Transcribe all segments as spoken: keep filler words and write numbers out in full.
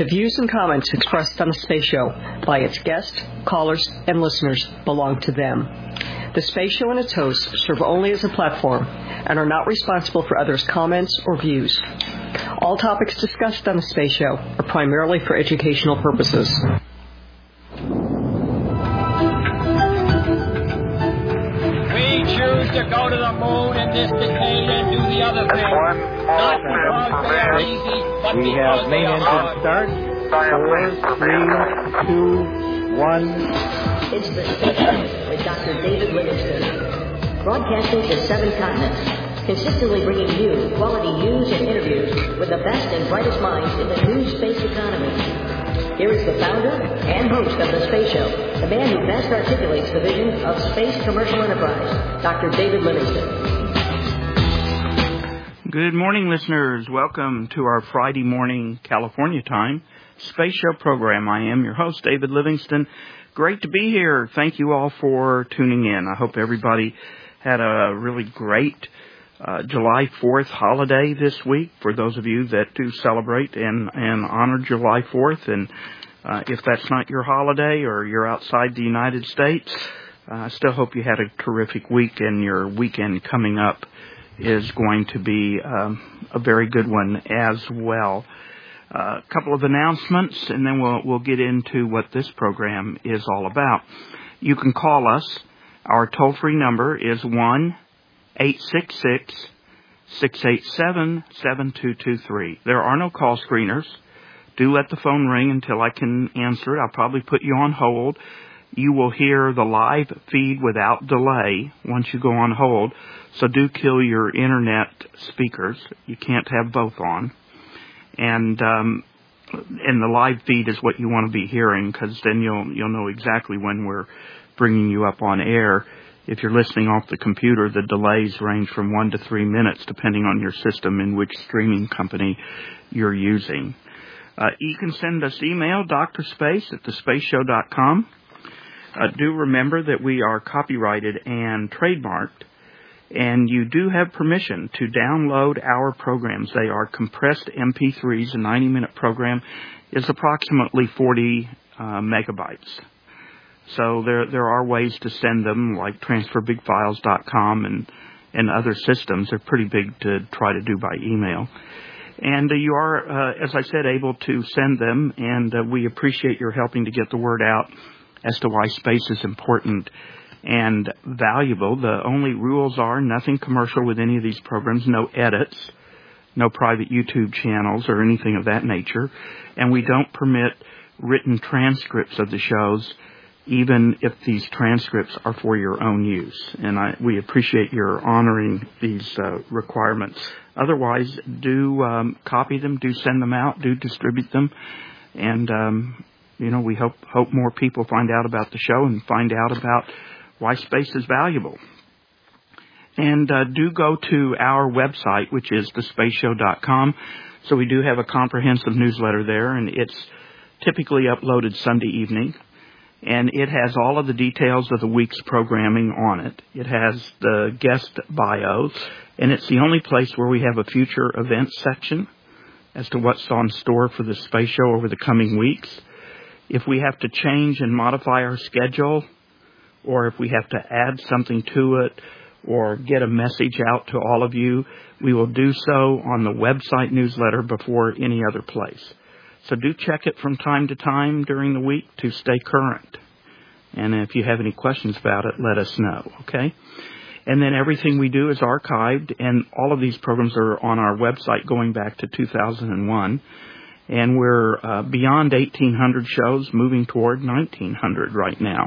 The views and comments expressed on the Space Show by its guests, callers, and listeners belong to them. The Space Show and its hosts serve only as a platform and are not responsible for others' comments or views. All topics discussed on the Space Show are primarily for educational purposes. We choose to go to the moon in this decade and do the other thing. Not because they are easy, but we because have they main are engine hard. start. Four, three, two, one. It's the Space Show with Doctor David Livingston, broadcasting to seven continents, consistently bringing you quality news and interviews with the best and brightest minds in the new space economy. Here is the founder and host of the Space Show, the man who best articulates the vision of space commercial enterprise, Doctor David Livingston. Good morning, listeners. Welcome to our Friday morning California time Space Show program. I am your host, David Livingston. Great to be here. Thank you all for tuning in. I hope everybody had a really great uh, July fourth holiday this week for those of you that do celebrate and, and honor July fourth. And uh, if that's not your holiday or you're outside the United States, uh, I still hope you had a terrific week and your weekend coming up is going to be um, a very good one as well. A uh, couple of announcements, and then we'll we'll get into what this program is all about. You can call us. Our toll-free number is one eight six six, six eight seven, seven two two three. There are no call screeners. Do let the phone ring until I can answer it. I'll probably put you on hold. You will hear the live feed without delay once you go on hold. So do kill your internet speakers. You can't have both on. And um, and the live feed is what you want to be hearing, because then you'll you'll know exactly when we're bringing you up on air. If you're listening off the computer, the delays range from one to three minutes, depending on your system and which streaming company you're using. Uh, you can send us email, drspace at the space show dot com. Uh, do remember that we are copyrighted and trademarked. And you do have permission to download our programs. They are compressed M P threes. A ninety-minute program is approximately forty uh, megabytes. So there there are ways to send them, like transfer big files dot com and, and other systems. They're pretty big to try to do by email. And uh, you are, uh, as I said, able to send them, and uh, we appreciate your helping to get the word out as to why space is important and valuable. The only rules are nothing commercial with any of these programs, no edits, no private YouTube channels or anything of that nature, and we don't permit written transcripts of the shows, even if these transcripts are for your own use. And I, we appreciate your honoring these uh, requirements. Otherwise, do um, copy them, do send them out, do distribute them, and um, you know, we hope hope more people find out about the show and find out about why space is valuable. And uh, do go to our website, which is the space show dot com. So we do have a comprehensive newsletter there, and it's typically uploaded Sunday evening. And it has all of the details of the week's programming on it. It has the guest bios, and it's the only place where we have a future events section as to what's on store for the Space Show over the coming weeks. If we have to change and modify our schedule, or if we have to add something to it, or get a message out to all of you, we will do so on the website newsletter before any other place. So do check it from time to time during the week to stay current. And if you have any questions about it, let us know, okay? And then everything we do is archived, and all of these programs are on our website going back to two thousand one. And we're uh, beyond eighteen hundred shows, moving toward nineteen hundred right now.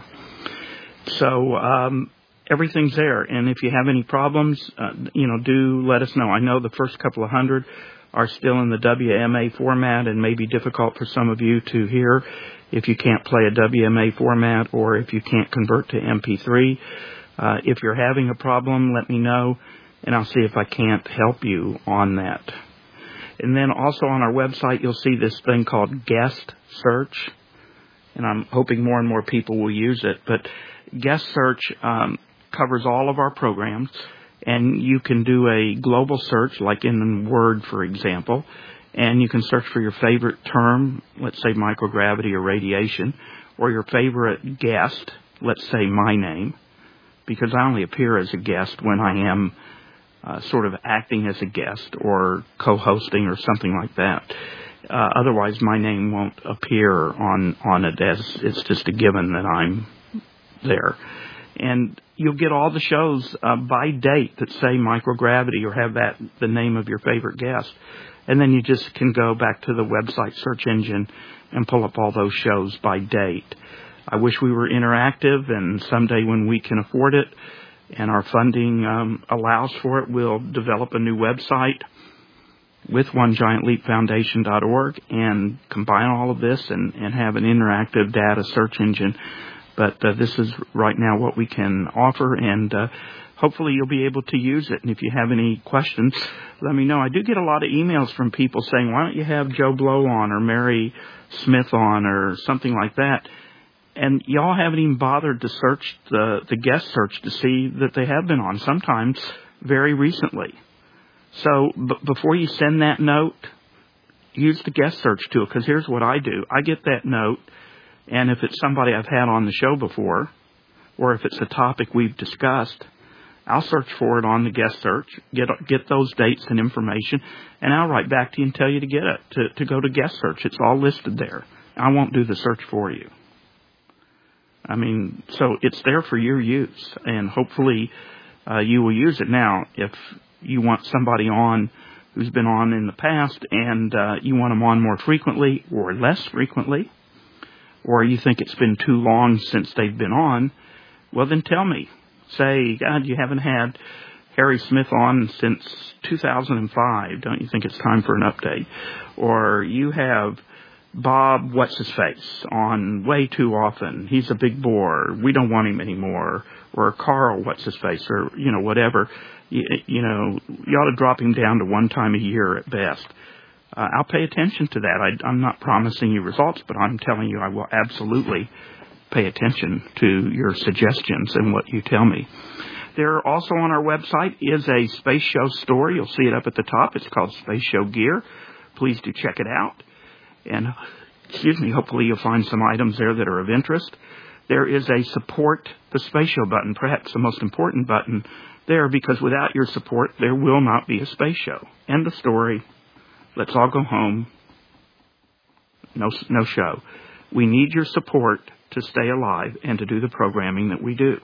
So um, everything's there. And if you have any problems, uh, you know, do let us know. I know the first couple of hundred are still in the W M A format and may be difficult for some of you to hear if you can't play a W M A format or if you can't convert to M P three. Uh, if you're having a problem, let me know, and I'll see if I can't help you on that. And then also on our website, you'll see this thing called Guest Search, and I'm hoping more and more people will use it. But Guest Search um, covers all of our programs, and you can do a global search, like in Word, for example, And you can search for your favorite term, let's say microgravity or radiation, or your favorite guest, let's say my name, because I only appear as a guest when I am uh, sort of acting as a guest or co-hosting or something like that. Uh, otherwise, my name won't appear on, on it as it's just a given that I'm there. And you'll get all the shows uh, by date that say microgravity or have that the name of your favorite guest. And then you just can go back to the website search engine and pull up all those shows by date. I wish we were interactive, and someday when we can afford it and our funding um, allows for it, we'll develop a new website with one giant leap foundation dot org and combine all of this and, and have an interactive data search engine. But uh, this is right now what we can offer, and uh, hopefully you'll be able to use it. And if you have any questions, let me know. I do get a lot of emails from people saying, why don't you have Joe Blow on or Mary Smith on or something like that? And y'all haven't even bothered to search the, the guest search to see that they have been on, sometimes very recently. So b- before you send that note, use the guest search tool, because here's what I do. I get that note, and if it's somebody I've had on the show before, or if it's a topic we've discussed, I'll search for it on the guest search, get get those dates and information, and I'll write back to you and tell you to get it, to, to go to guest search. It's all listed there. I won't do the search for you. I mean, so it's there for your use, and hopefully uh, you will use it. Now, if you want somebody on who's been on in the past and uh, you want them on more frequently or less frequently, or you think it's been too long since they've been on, well, then tell me. Say, God, you haven't had Harry Smith on since two thousand five. Don't you think it's time for an update? Or you have Bob What's-His-Face on way too often. He's a big bore. We don't want him anymore. Or Carl What's-His-Face, or, you know, whatever. You, you know, you ought to drop him down to one time a year at best. Uh, I'll pay attention to that. I, I'm not promising you results, but I'm telling you I will absolutely pay attention to your suggestions and what you tell me. There also on our website is a Space Show store. You'll see it up at the top. It's called Space Show Gear. Please do check it out. And, excuse me, hopefully you'll find some items there that are of interest. There is a Support the Space Show button, perhaps the most important button there, because without your support, there will not be a space show. End of story. Let's all go home. No, no show. We need your support to stay alive and to do the programming that we do.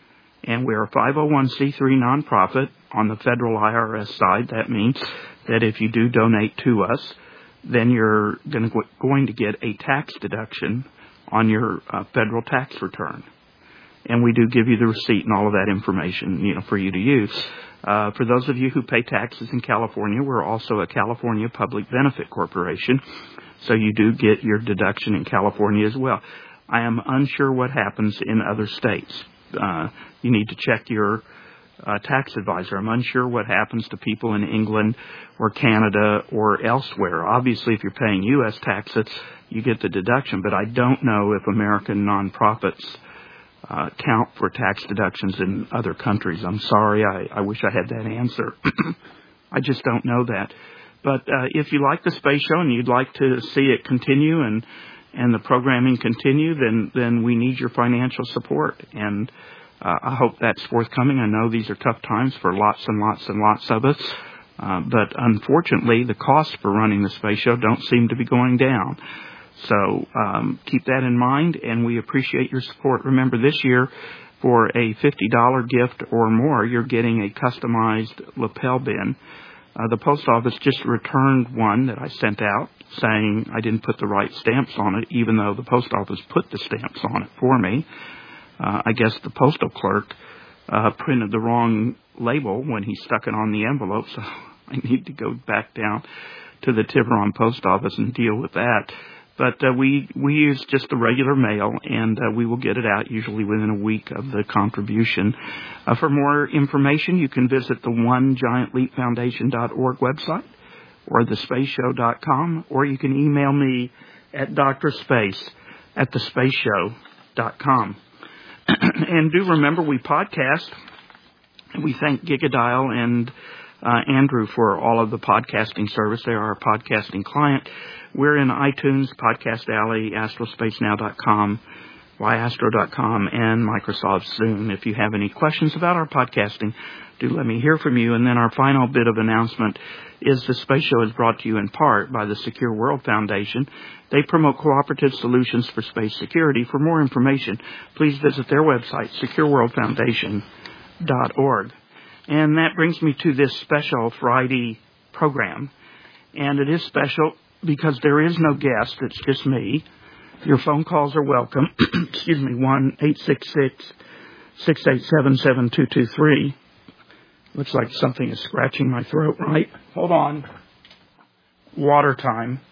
And we're a five oh one c three nonprofit on the federal I R S side. That means that if you do donate to us, then you're going to, going to get a tax deduction on your uh, federal tax return. And we do give you the receipt and all of that information, you know, for you to use. Uh, for those of you who pay taxes in California, we're also a California Public Benefit Corporation, so you do get your deduction in California as well. I am unsure what happens in other states. Uh, you need to check your uh, tax advisor. I'm unsure what happens to people in England or Canada or elsewhere. Obviously, if you're paying U S taxes, you get the deduction, but I don't know if American nonprofits uh, count for tax deductions in other countries. I'm sorry. I, I wish I had that answer. I just don't know that. But uh, if you like the Space Show and you'd like to see it continue and and the programming continue, then then we need your financial support. And uh, I hope that's forthcoming. I know these are tough times for lots and lots and lots of us. Uh, but unfortunately, the costs for running the Space Show don't seem to be going down. So um, keep that in mind, and we appreciate your support. Remember, this year, for a fifty dollars gift or more, you're getting a customized lapel bin. Uh, the post office just returned one that I sent out saying I didn't put the right stamps on it, even though the post office put the stamps on it for me. Uh, I guess the postal clerk uh, printed the wrong label when he stuck it on the envelope, so I need to go back down to the Tiburon post office and deal with that. But uh, we we use just the regular mail, and uh, we will get it out usually within a week of the contribution. Uh, for more information, you can visit the one giant leap foundation dot org website or the space show dot com, or you can email me at drspace at the space show dot com. And do remember, we podcast. We thank Gigadial and uh, Andrew for all of the podcasting service. They are our podcasting client. We're in iTunes, Podcast Alley, astrospace now dot com, y astro dot com, and Microsoft Zoom. If you have any questions about our podcasting, do let me hear from you. And then our final bit of announcement is the Space Show is brought to you in part by the Secure World Foundation. They promote cooperative solutions for space security. For more information, please visit their website, secure world foundation dot org. And that brings me to this special Friday program. And it is special because there is no guest. It's just me. Your phone calls are welcome. Excuse me, one eight six six, six eight seven, seven two two three. Looks like something is scratching my throat, right? Hold on. Water time.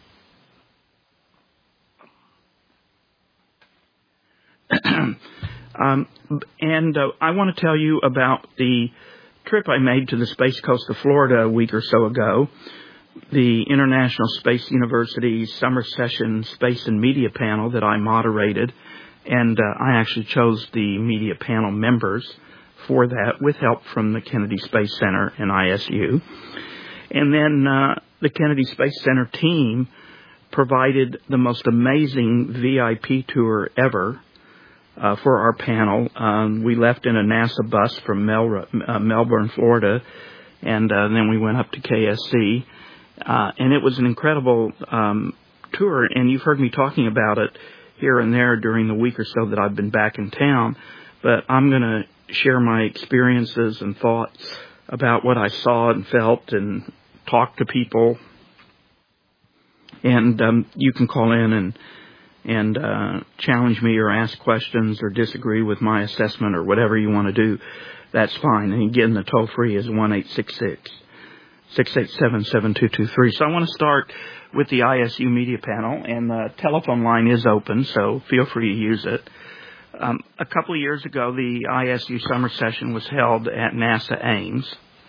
um, and uh, I want to tell you about the trip I made to the Space Coast of Florida a week or so ago. The International Space University Summer Session Space and Media Panel that I moderated, and uh, I actually chose the media panel members for that with help from the Kennedy Space Center and I S U. And then uh, the Kennedy Space Center team provided the most amazing V I P tour ever uh, for our panel. Um, we left in a NASA bus from Mel- uh, Melbourne, Florida, and uh, then we went up to K S C. Uh, and it was an incredible um, tour, and you've heard me talking about it here and there during the week or so that I've been back in town. But I'm going to share my experiences and thoughts about what I saw and felt and talk to people. And um, you can call in and and uh, challenge me or ask questions or disagree with my assessment or whatever you want to do. That's fine. And again, the toll-free is one eight six six, six eight seven, seven two two three. So I want to start with the I S U media panel, and the telephone line is open, so feel free to use it. Um, a couple of years ago, the I S U summer session was held at NASA Ames,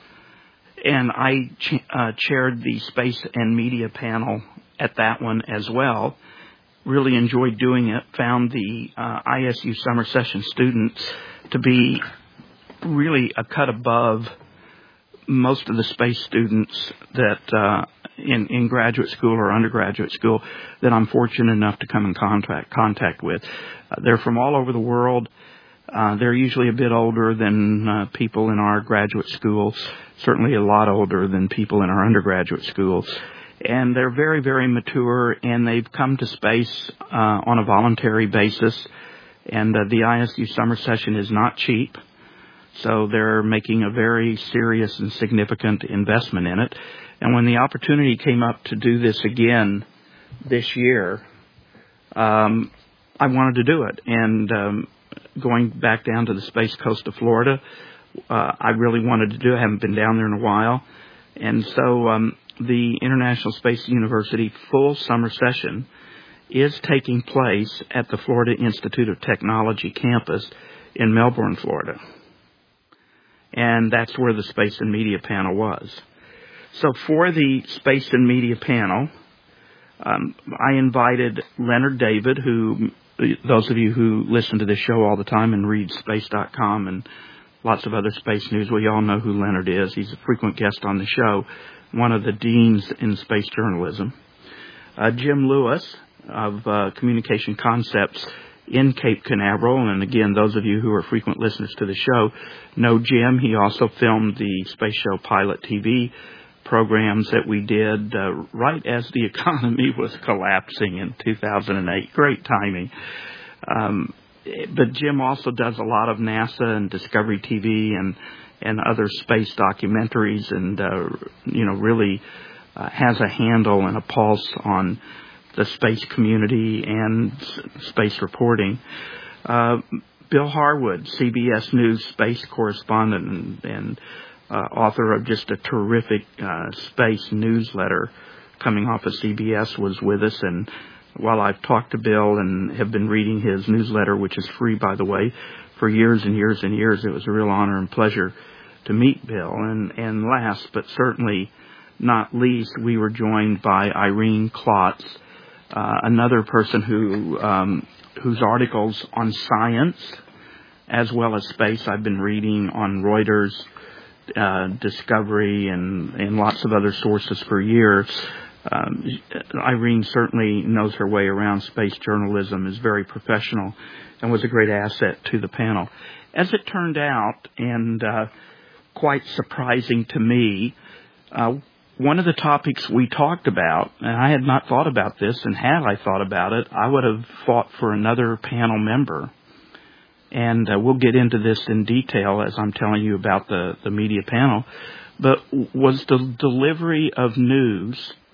and I ch- uh, chaired the space and media panel at that one as well. Really enjoyed doing it. Found the uh, I S U summer session students to be really a cut above most of the space students that uh, in, in graduate school or undergraduate school that I'm fortunate enough to come in contact contact with. Uh, they're from all over the world. Uh, they're usually a bit older than uh, people in our graduate schools, certainly a lot older than people in our undergraduate schools. And they're very, very mature, and they've come to space uh, on a voluntary basis. And uh, the I S U summer session is not cheap. So they're making a very serious and significant investment in it. And when the opportunity came up to do this again this year, um, I wanted to do it. And um, going back down to the Space Coast of Florida, uh, I really wanted to do it. I haven't been down there in a while. And so um, the International Space University full summer session is taking place at the Florida Institute of Technology campus in Melbourne, Florida. And that's where the Space and Media panel was. So for the Space and Media panel, um, I invited Leonard David, who, those of you who listen to this show all the time and read space dot com and lots of other space news, well, you all know who Leonard is. He's a frequent guest on the show, one of the deans in space journalism. Uh, Jim Lewis of uh, Communication Concepts in Cape Canaveral, and again, those of you who are frequent listeners to the show know Jim. He also filmed the Space Show Pilot T V programs that we did uh, right as the economy was collapsing in two thousand eight. Great timing. Um, but Jim also does a lot of NASA and Discovery T V and and other space documentaries, and uh, you know really uh, has a handle and a pulse on the space community and space reporting. Uh, Bill Harwood, C B S News space correspondent and, and uh, author of just a terrific uh, space newsletter coming off of C B S, was with us. And while I've talked to Bill and have been reading his newsletter, which is free, by the way, for years and years and years, it was a real honor and pleasure to meet Bill. And, and last but certainly not least, we were joined by Irene Klotz, Uh, another person who um, whose articles on science as well as space I've been reading on Reuters uh, Discovery and, and lots of other sources for years. Um, Irene certainly knows her way around space journalism, is very professional, and was a great asset to the panel. As it turned out, and uh, quite surprising to me, uh, one of the topics we talked about, and I had not thought about this, and had I thought about it, I would have fought for another panel member. And uh, we'll get into this in detail as I'm telling you about the, the media panel, but was the delivery of news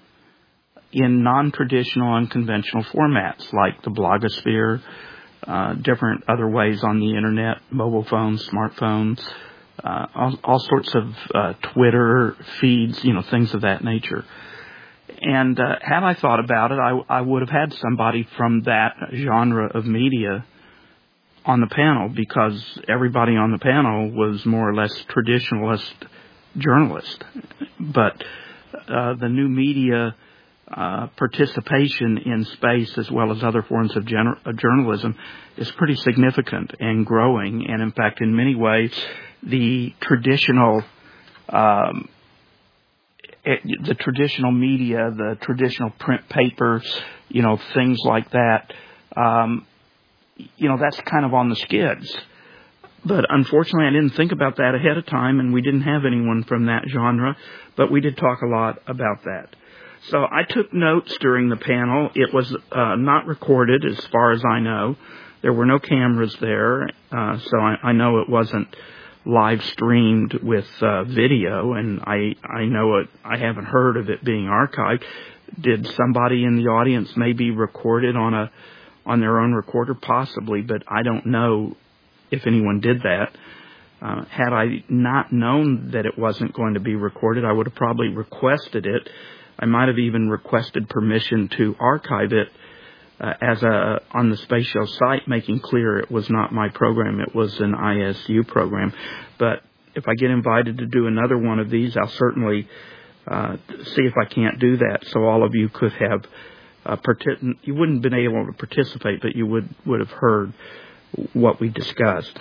in non-traditional, unconventional formats like the blogosphere, uh, different other ways on the internet, mobile phones, smartphones, uh, all, all sorts of uh, Twitter feeds, you know, things of that nature. And uh, had I thought about it, I, I would have had somebody from that genre of media on the panel, because everybody on the panel was more or less traditionalist journalist. But uh, the new media uh, participation in space, as well as other forms of, gener- of journalism, is pretty significant and growing. And in fact, in many ways, the traditional um, it, the traditional media, the traditional print paper, you know, things like that, um, you know, that's kind of on the skids. But unfortunately, I didn't think about that ahead of time, and we didn't have anyone from that genre, but we did talk a lot about that. So I took notes during the panel. It was uh, not recorded, as far as I know. There were no cameras there, uh, so I, I know it wasn't live streamed with uh, video, and I, I know it, I haven't heard of it being archived. Did somebody in the audience maybe record it on a on their own recorder? Possibly, but I don't know if anyone did that. Uh, had I not known that it wasn't going to be recorded, I would have probably requested it. I might have even requested permission to archive it uh, as a on the Space Show site, making clear it was not my program, it was an I S U program. But if I get invited to do another one of these, I'll certainly uh, see if I can't do that, so all of you could have Uh, partic- you wouldn't have been able to participate, but you would, would have heard what we discussed.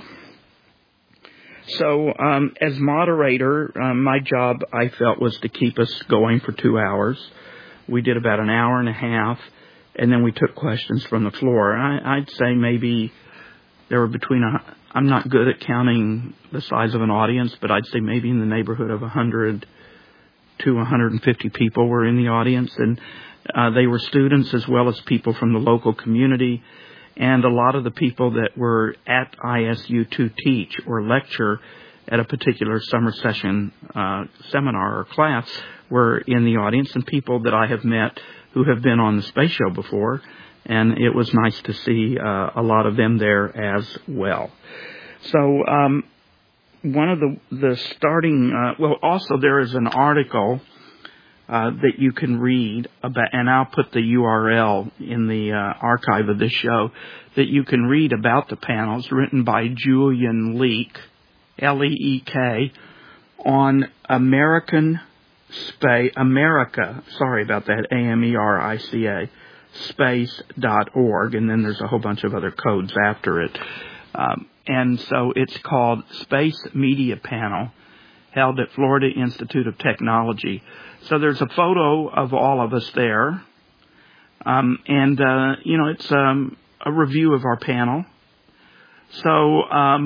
So um, as moderator, um, my job, I felt, was to keep us going for two hours. We did about an hour and a half, and then we took questions from the floor. I, I'd say maybe there were between, a, I'm not good at counting the size of an audience, but I'd say maybe in the neighborhood of one hundred to one hundred fifty people were in the audience, and Uh, they were students as well as people from the local community, and a lot of the people that were at I S U to teach or lecture at a particular summer session uh, seminar or class were in the audience, and people that I have met who have been on the Space Show before, and it was nice to see uh, a lot of them there as well. So um, one of the, the starting, uh, well, also there is an article Uh, that you can read about, and I'll put the U R L in the uh, archive of this show, that you can read about the panels, written by Julian Leak, L E E K, on American Space, America, sorry about that, A M E R I C A, space dot org, and then there's a whole bunch of other codes after it. Um, and so it's called Space Media Panel, held at Florida Institute of Technology. So there's a photo of all of us there. Um, and, uh, you know, it's um, a review of our panel. So um,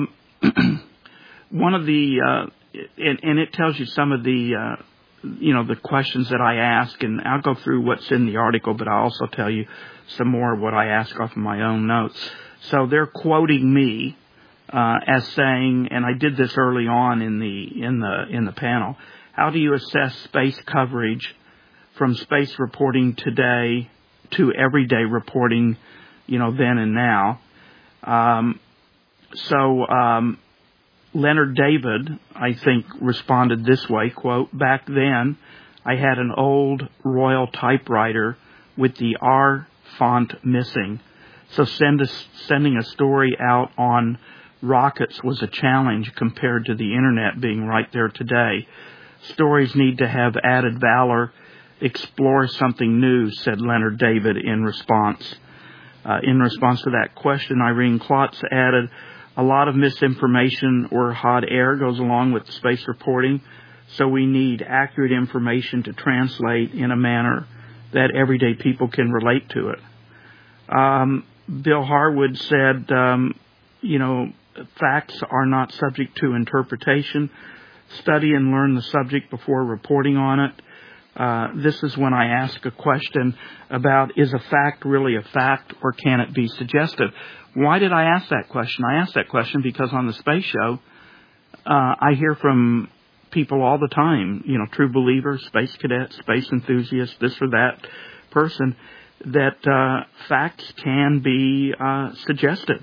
one of the, uh, and, and it tells you some of the, uh, you know, the questions that I ask. And I'll go through what's in the article, but I'll also tell you some more of what I ask off of my own notes. So they're quoting me uh, as saying, and I did this early on in the in the in the panel, how do you assess space coverage from space reporting today to everyday reporting, you know, then and now? Um, so um, Leonard David, I think, responded this way, quote, "Back then, I had an old Royal typewriter with the R font missing, so send a, sending a story out on rockets was a challenge compared to the internet being right there today. Stories need to have added valor, explore something new," said Leonard David in response. Uh, in response to that question, Irene Klotz added, A lot of misinformation or hot air goes along with space reporting, so we need accurate information to translate in a manner that everyday people can relate to it. Um, Bill Harwood said, um, you know, facts are not subject to interpretation. Study and learn the subject before reporting on it. Uh, this is when I ask a question about, is a fact really a fact, or can it be suggestive? Why did I ask that question? I asked that question because on the space show, uh, I hear from people all the time, you know, true believers, space cadets, space enthusiasts, this or that person, that uh, facts can be uh, suggestive.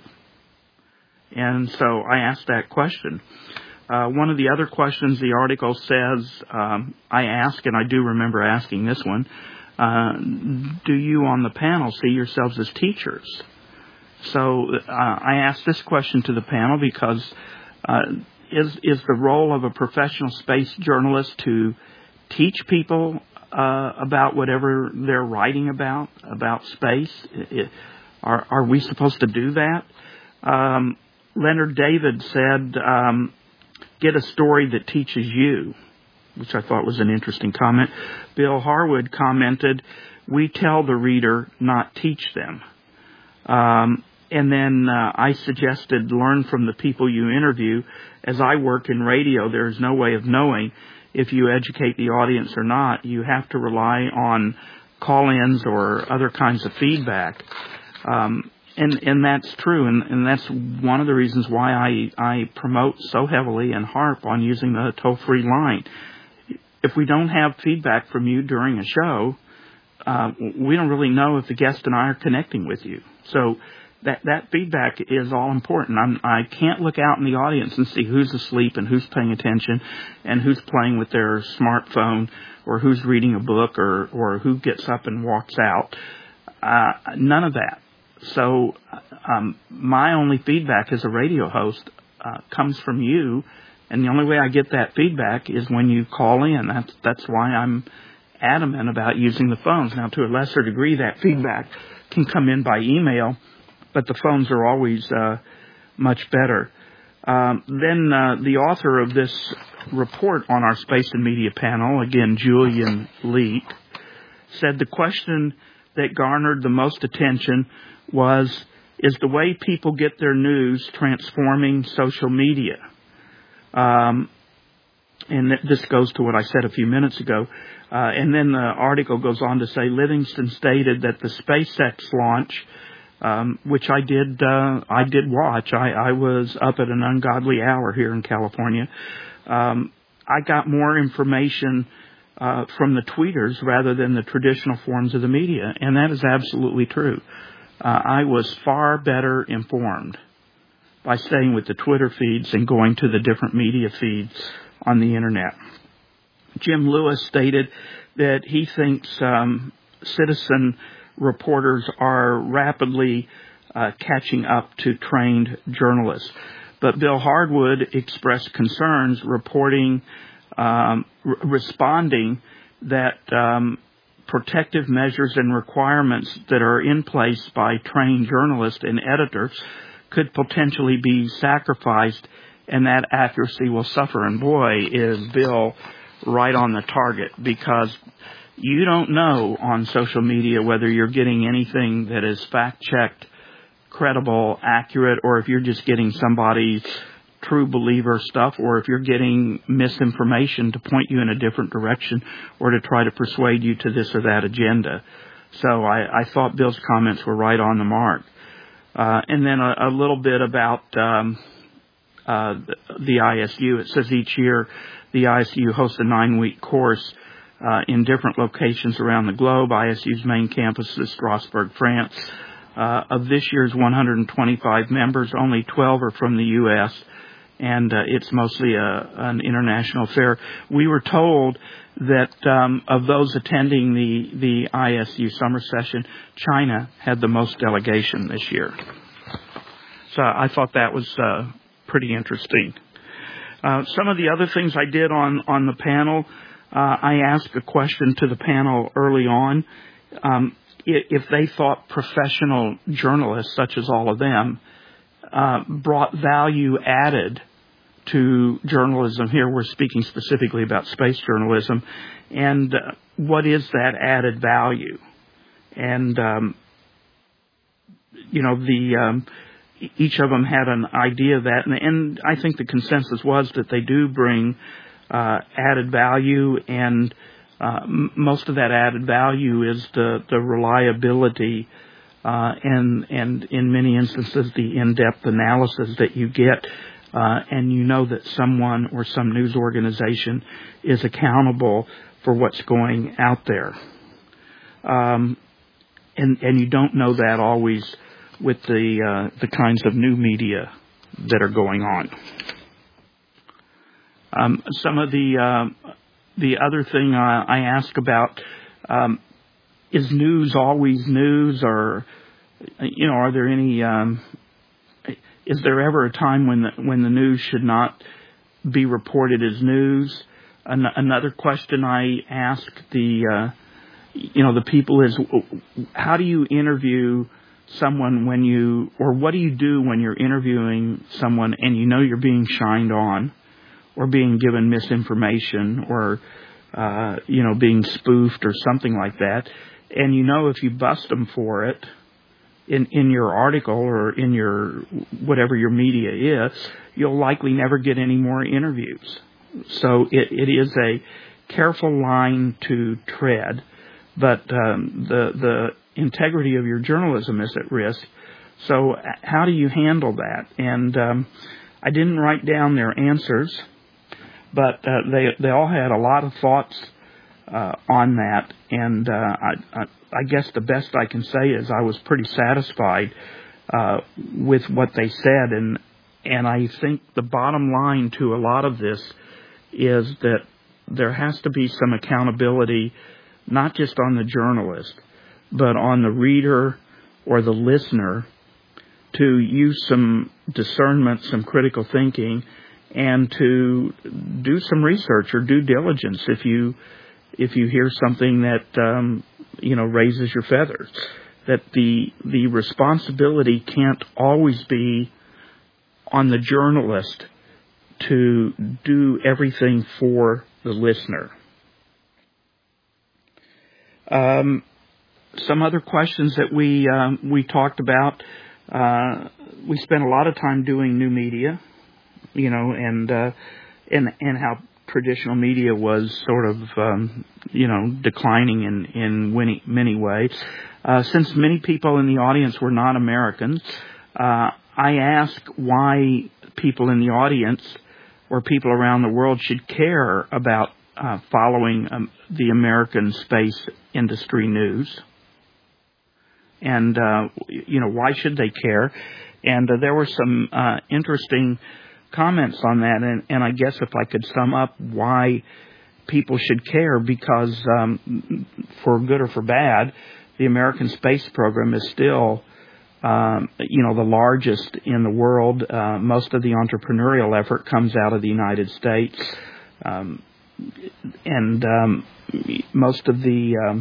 And so I asked that question. Uh, one of the other questions the article says, um, I ask, and I do remember asking this one, uh, do you on the panel see yourselves as teachers? So uh, I asked this question to the panel because uh, is is the role of a professional space journalist to teach people uh, about whatever they're writing about, about space? It, are, are we supposed to do that? Um, Leonard David said, um, get a story that teaches you, which I thought was an interesting comment. Bill Harwood commented, we tell the reader, not teach them. Um, and then uh, I suggested learn from the people you interview. As I work in radio, there's no way of knowing if you educate the audience or not. You have to rely on call-ins or other kinds of feedback. Um, and, and that's true, and, and that's one of the reasons why I, I promote so heavily and harp on using the toll-free line. If we don't have feedback from you during a show, uh, we don't really know if the guest and I are connecting with you. So that that feedback is all important. I'm, I can't look out in the audience and see who's asleep and who's paying attention and who's playing with their smartphone or who's reading a book or, or who gets up and walks out. Uh, none of that. So um, my only feedback as a radio host uh, comes from you, and the only way I get that feedback is when you call in. That's, that's why I'm adamant about using the phones. Now, to a lesser degree, that feedback can come in by email, but the phones are always uh, much better. Um, then uh, the author of this report on our Space and Media panel, again, Julian Leet, said the question that garnered the most attention was, is the way people get their news transforming social media? Um, and this goes to what I said a few minutes ago. Uh, and then the article goes on to say Livingston stated that the SpaceX launch, um, which I did, uh, I did watch. I, I was up at an ungodly hour here in California. Um, I got more information uh, from the tweeters rather than the traditional forms of the media, and that is absolutely true. Uh, I was far better informed by staying with the Twitter feeds and going to the different media feeds on the Internet. Jim Lewis stated that he thinks um, citizen reporters are rapidly uh, catching up to trained journalists. But Bill Harwood expressed concerns reporting, um, r- responding that um, protective measures and requirements that are in place by trained journalists and editors could potentially be sacrificed, and that accuracy will suffer. And boy, is Bill right on the target, because you don't know on social media whether you're getting anything that is fact-checked, credible, accurate, or if you're just getting somebody's true believer stuff, or if you're getting misinformation to point you in a different direction or to try to persuade you to this or that agenda. So I, I thought Bill's comments were right on the mark. Uh, and then a, a little bit about um, uh, the, the I S U. It says each year the I S U hosts a nine-week course uh, in different locations around the globe. I S U's main campus is Strasbourg, France. Uh, of this year's one hundred twenty-five members, only twelve are from the U S, and uh, it's mostly a, an international affair. We were told that um, of those attending the, the I S U summer session, China had the most delegation this year. So I thought that was uh, pretty interesting. Uh, some of the other things I did on, on the panel, uh, I asked a question to the panel early on. Um, if they thought professional journalists, such as all of them, uh, brought value added to journalism. Here we're speaking specifically about space journalism. And uh, what is that added value? And, um, you know, the um, each of them had an idea of that. And, and I think the consensus was that they do bring uh, added value, and uh, m- most of that added value is the, the reliability uh, and, and in many instances the in-depth analysis that you get. Uh, and you know that someone or some news organization is accountable for what's going out there. Um, and, and you don't know that always with the uh, the kinds of new media that are going on. Um, some of the uh, the other thing uh, I ask about, um, is news always news, or you know, are there any um, is there ever a time when the, when the news should not be reported as news? An- another question I ask the, uh, you know, the people is, how do you interview someone when you, or what do you do when you're interviewing someone and you know you're being shined on, or being given misinformation, or, uh, you know, being spoofed or something like that, and you know if you bust them for it, in, in your article or in your, whatever your media is, you'll likely never get any more interviews. So it, it is a careful line to tread, but um, the, the integrity of your journalism is at risk. So how do you handle that? And um, I didn't write down their answers, but uh, they, they all had a lot of thoughts uh, on that, and uh, I, I I guess the best I can say is I was pretty satisfied uh, with what they said, and and I think the bottom line to a lot of this is that there has to be some accountability, not just on the journalist, but on the reader or the listener, to use some discernment, some critical thinking, and to do some research or due diligence if you if you hear something that um, you know raises your feathers. That the the responsibility can't always be on the journalist to do everything for the listener. Um, some other questions that we um, we talked about. Uh, we spent a lot of time doing new media, you know, and uh, and and how traditional media was sort of um, you know declining in in many many ways. Uh, since many people in the audience were not Americans, uh, I asked why people in the audience or people around the world should care about uh, following um, the American space industry news. And, uh, you know, why should they care? And uh, there were some uh, interesting comments on that. And, and I guess if I could sum up why people should care, because um, for good or for bad, the American space program is still, um, you know, the largest in the world. Uh, most of the entrepreneurial effort comes out of the United States. Um, and um, most of the... Um,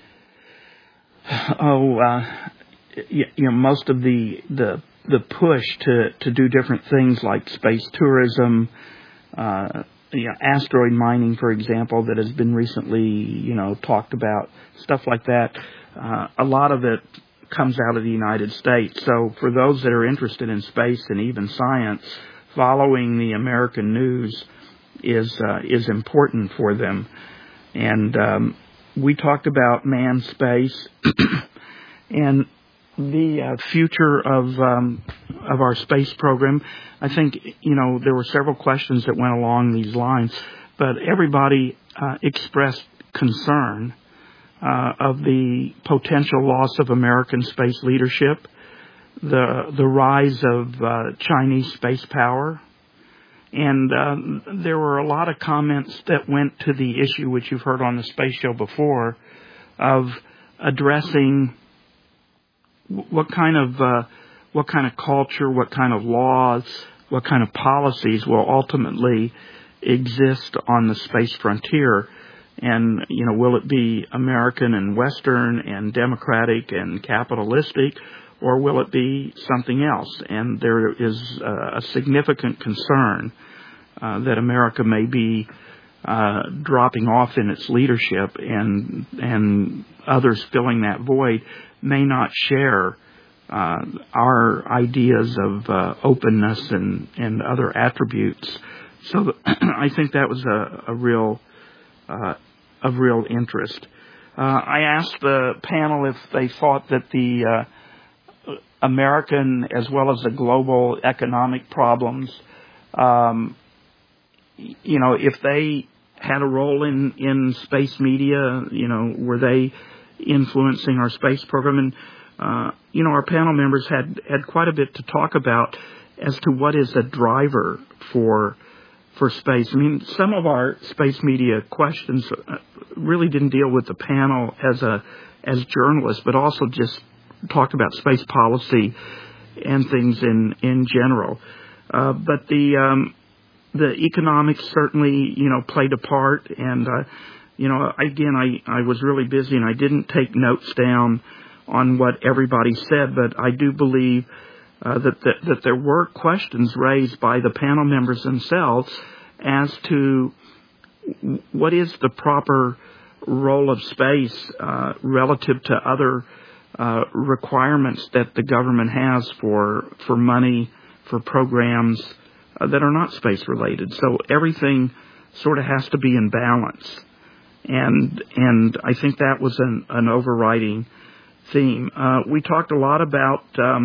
Oh, uh, you, you know, most of the, the the push to, to do different things like space tourism, uh, you know, asteroid mining, for example, that has been recently, you know, talked about, stuff like that. Uh, a lot of it comes out of the United States. So for those that are interested in space and even science, following the American news is uh, is important for them. And um, we talked about manned space and the uh, future of um, of our space program. I think, you know, there were several questions that went along these lines, but everybody uh, expressed concern uh, of the potential loss of American space leadership, the the rise of uh, Chinese space power. And uh, there were a lot of comments that went to the issue, which you've heard on the Space Show before, of addressing what kind of uh, what kind of culture, what kind of laws, what kind of policies will ultimately exist on the space frontier. And, you know, will it be American and Western and democratic and capitalistic, or will it be something else? And there is uh, a significant concern uh, that America may be uh, dropping off in its leadership, and and others filling that void may not share uh, our ideas of uh, openness and, and other attributes. So I think that was a, a real uh, of real interest. Uh, I asked the panel if they thought that the uh, American as well as the global economic problems, um, you know, if they had a role in, in space media, you know, were they influencing our space program? And, uh, you know, our panel members had, had quite a bit to talk about as to what is a driver for for space. I mean, some of our space media questions really didn't deal with the panel as a as journalists, but also just talked about space policy and things in in general. Uh, but the um, the economics certainly, you know, played a part. And uh, you know, again, I I was really busy and I didn't take notes down on what everybody said, but I do believe Uh, that, that that there were questions raised by the panel members themselves as to what is the proper role of space uh, relative to other uh, requirements that the government has for for money for programs uh, that are not space related. So everything sort of has to be in balance, and and I think that was an, an overriding theme. Uh, we talked a lot about Um,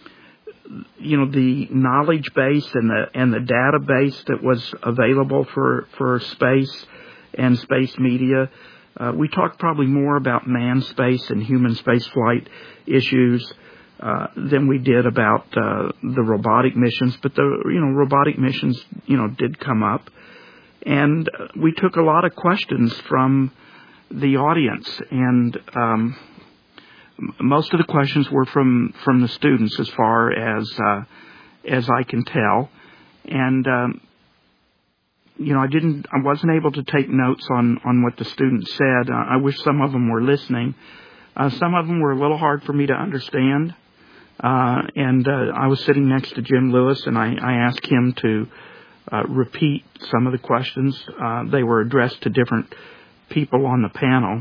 you know, the knowledge base and the and the database that was available for, for space and space media. Uh, we talked probably more about manned space and human space flight issues uh, than we did about uh, the robotic missions. But the you know robotic missions you know did come up, and we took a lot of questions from the audience, and um, most of the questions were from, from the students, as far as uh, as I can tell, and um, you know I didn't, I wasn't able to take notes on, on what the students said. Uh, I wish some of them were listening. Uh, some of them were a little hard for me to understand, uh, and uh, I was sitting next to Jim Lewis, and I, I asked him to uh, repeat some of the questions. Uh, they were addressed to different people on the panel.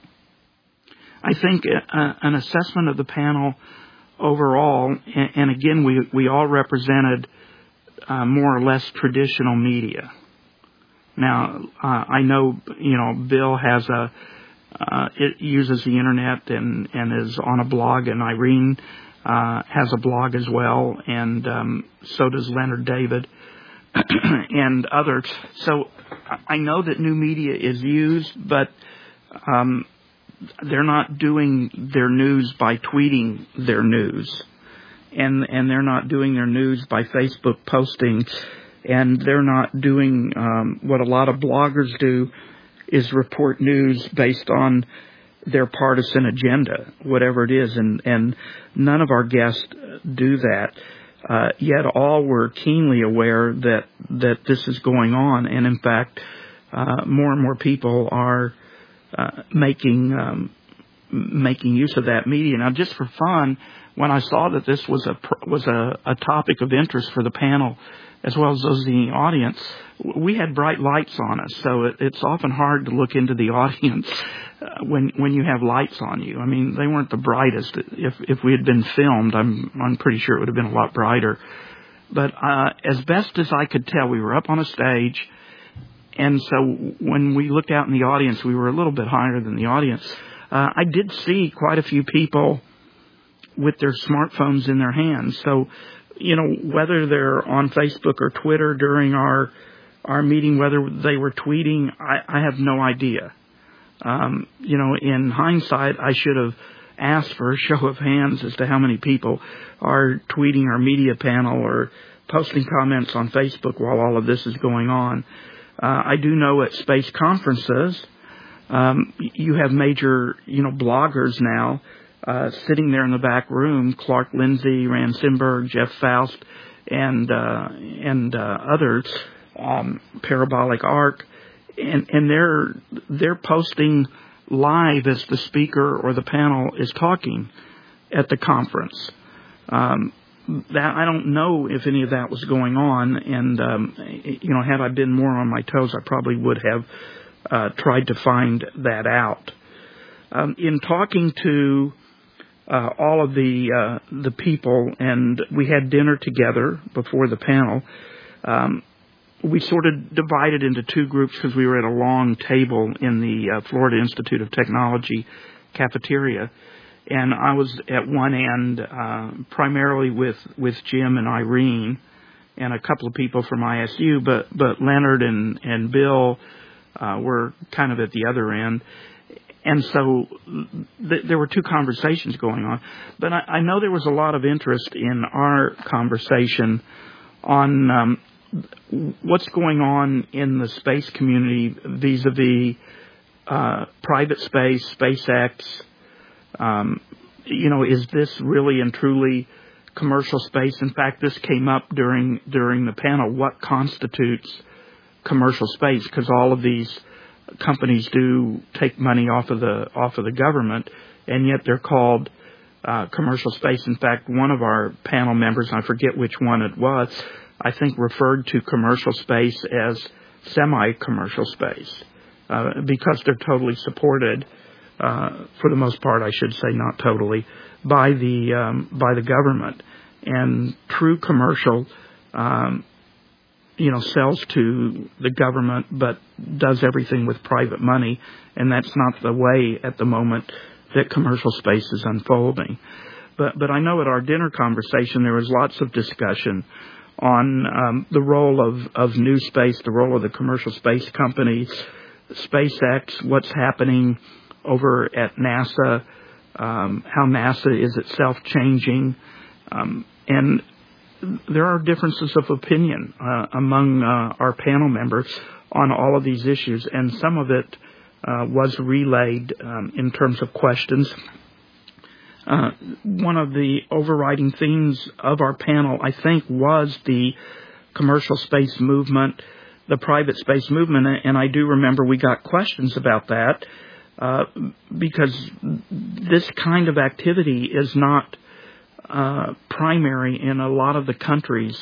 I think uh, an assessment of the panel overall, and, and again, we, we all represented uh, more or less traditional media. Now, uh, I know, you know, Bill has a, uh, it uses the internet and, and is on a blog, and Irene uh, has a blog as well, and um, so does Leonard David and others. So I know that new media is used, but um, they're not doing their news by tweeting their news, and and they're not doing their news by Facebook posting, and they're not doing um, what a lot of bloggers do, is report news based on their partisan agenda, whatever it is, and, and none of our guests do that. Uh, yet all were keenly aware that, that this is going on, and in fact, uh, more and more people are Uh, making um, making use of that media. Now, just for fun, when I saw that this was a was a, a topic of interest for the panel, as well as those in the audience, we had bright lights on us. So it, it's often hard to look into the audience uh, when when you have lights on you. I mean, they weren't the brightest. If if we had been filmed, I'm I'm pretty sure it would have been a lot brighter. But uh, as best as I could tell, we were up on a stage. And so when we looked out in the audience, we were a little bit higher than the audience. Uh, I did see quite a few people with their smartphones in their hands. So, you know, whether they're on Facebook or Twitter during our our meeting, whether they were tweeting, I, I have no idea. Um, you know, in hindsight, I should have asked for a show of hands as to how many people are tweeting our media panel or posting comments on Facebook while all of this is going on. Uh, I do know at space conferences, um, you have major, you know, bloggers now uh, sitting there in the back room. Clark Lindsay, Rand Simberg, Jeff Faust, and uh, and uh, others, um, Parabolic Arc, and and they're they're posting live as the speaker or the panel is talking at the conference. Um, that I don't know if any of that was going on, and um, you know, had I been more on my toes, I probably would have uh, tried to find that out. Um, in talking to uh, all of the uh, the people, and we had dinner together before the panel. Um, we sort of divided into two groups because we were at a long table in the uh, Florida Institute of Technology cafeteria. And I was at one end uh, primarily with, with Jim and Irene and a couple of people from I S U, but, but Leonard and, and Bill uh, were kind of at the other end. And so th- there were two conversations going on. But I, I know there was a lot of interest in our conversation on um, what's going on in the space community vis-a-vis uh, private space, SpaceX. Um, you know, is this really and truly commercial space? In fact, this came up during during the panel. What constitutes commercial space? Because all of these companies do take money off of the off of the government, and yet they're called uh, commercial space. In fact, one of our panel members, I forget which one it was, I think referred to commercial space as semi-commercial space uh, because they're totally supported. Uh, for the most part, I should say, not totally, by the um, by the government. And true commercial, um, you know, sells to the government, but does everything with private money, and that's not the way at the moment that commercial space is unfolding. But but I know at our dinner conversation there was lots of discussion on um, the role of, of new space, the role of the commercial space companies, SpaceX, what's happening over at NASA, um, how NASA is itself changing, um, and there are differences of opinion uh, among uh, our panel members on all of these issues, and some of it uh, was relayed um, in terms of questions. Uh, one of the overriding themes of our panel, I think, was the commercial space movement, the private space movement, and I do remember we got questions about that. Uh, because this kind of activity is not uh, primary in a lot of the countries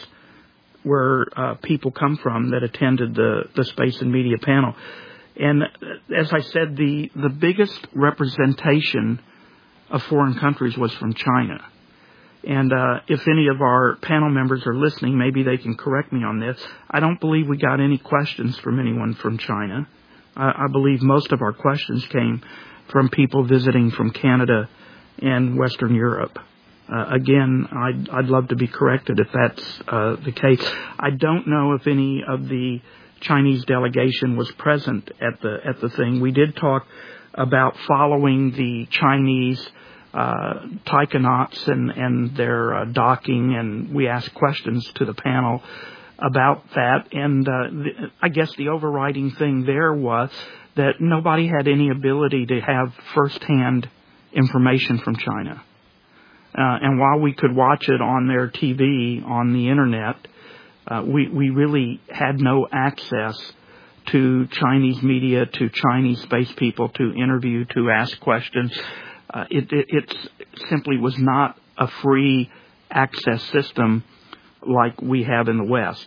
where uh, people come from that attended the, the Space and Media panel. And as I said, the, the biggest representation of foreign countries was from China. And uh, if any of our panel members are listening, maybe they can correct me on this. I don't believe we got any questions from anyone from China. I believe most of our questions came from people visiting from Canada and Western Europe. Uh, again, I'd, I'd love to be corrected if that's uh, the case. I don't know if any of the Chinese delegation was present at the at the thing. We did talk about following the Chinese uh, taikonauts and, and their uh, docking, and we asked questions to the panel about that, and uh, the, I guess the overriding thing there was that nobody had any ability to have firsthand information from China. Uh, and while we could watch it on their T V, on the Internet, uh, we, we really had no access to Chinese media, to Chinese space people to interview, to ask questions. Uh, it, it, it simply was not a free access system like we have in the West.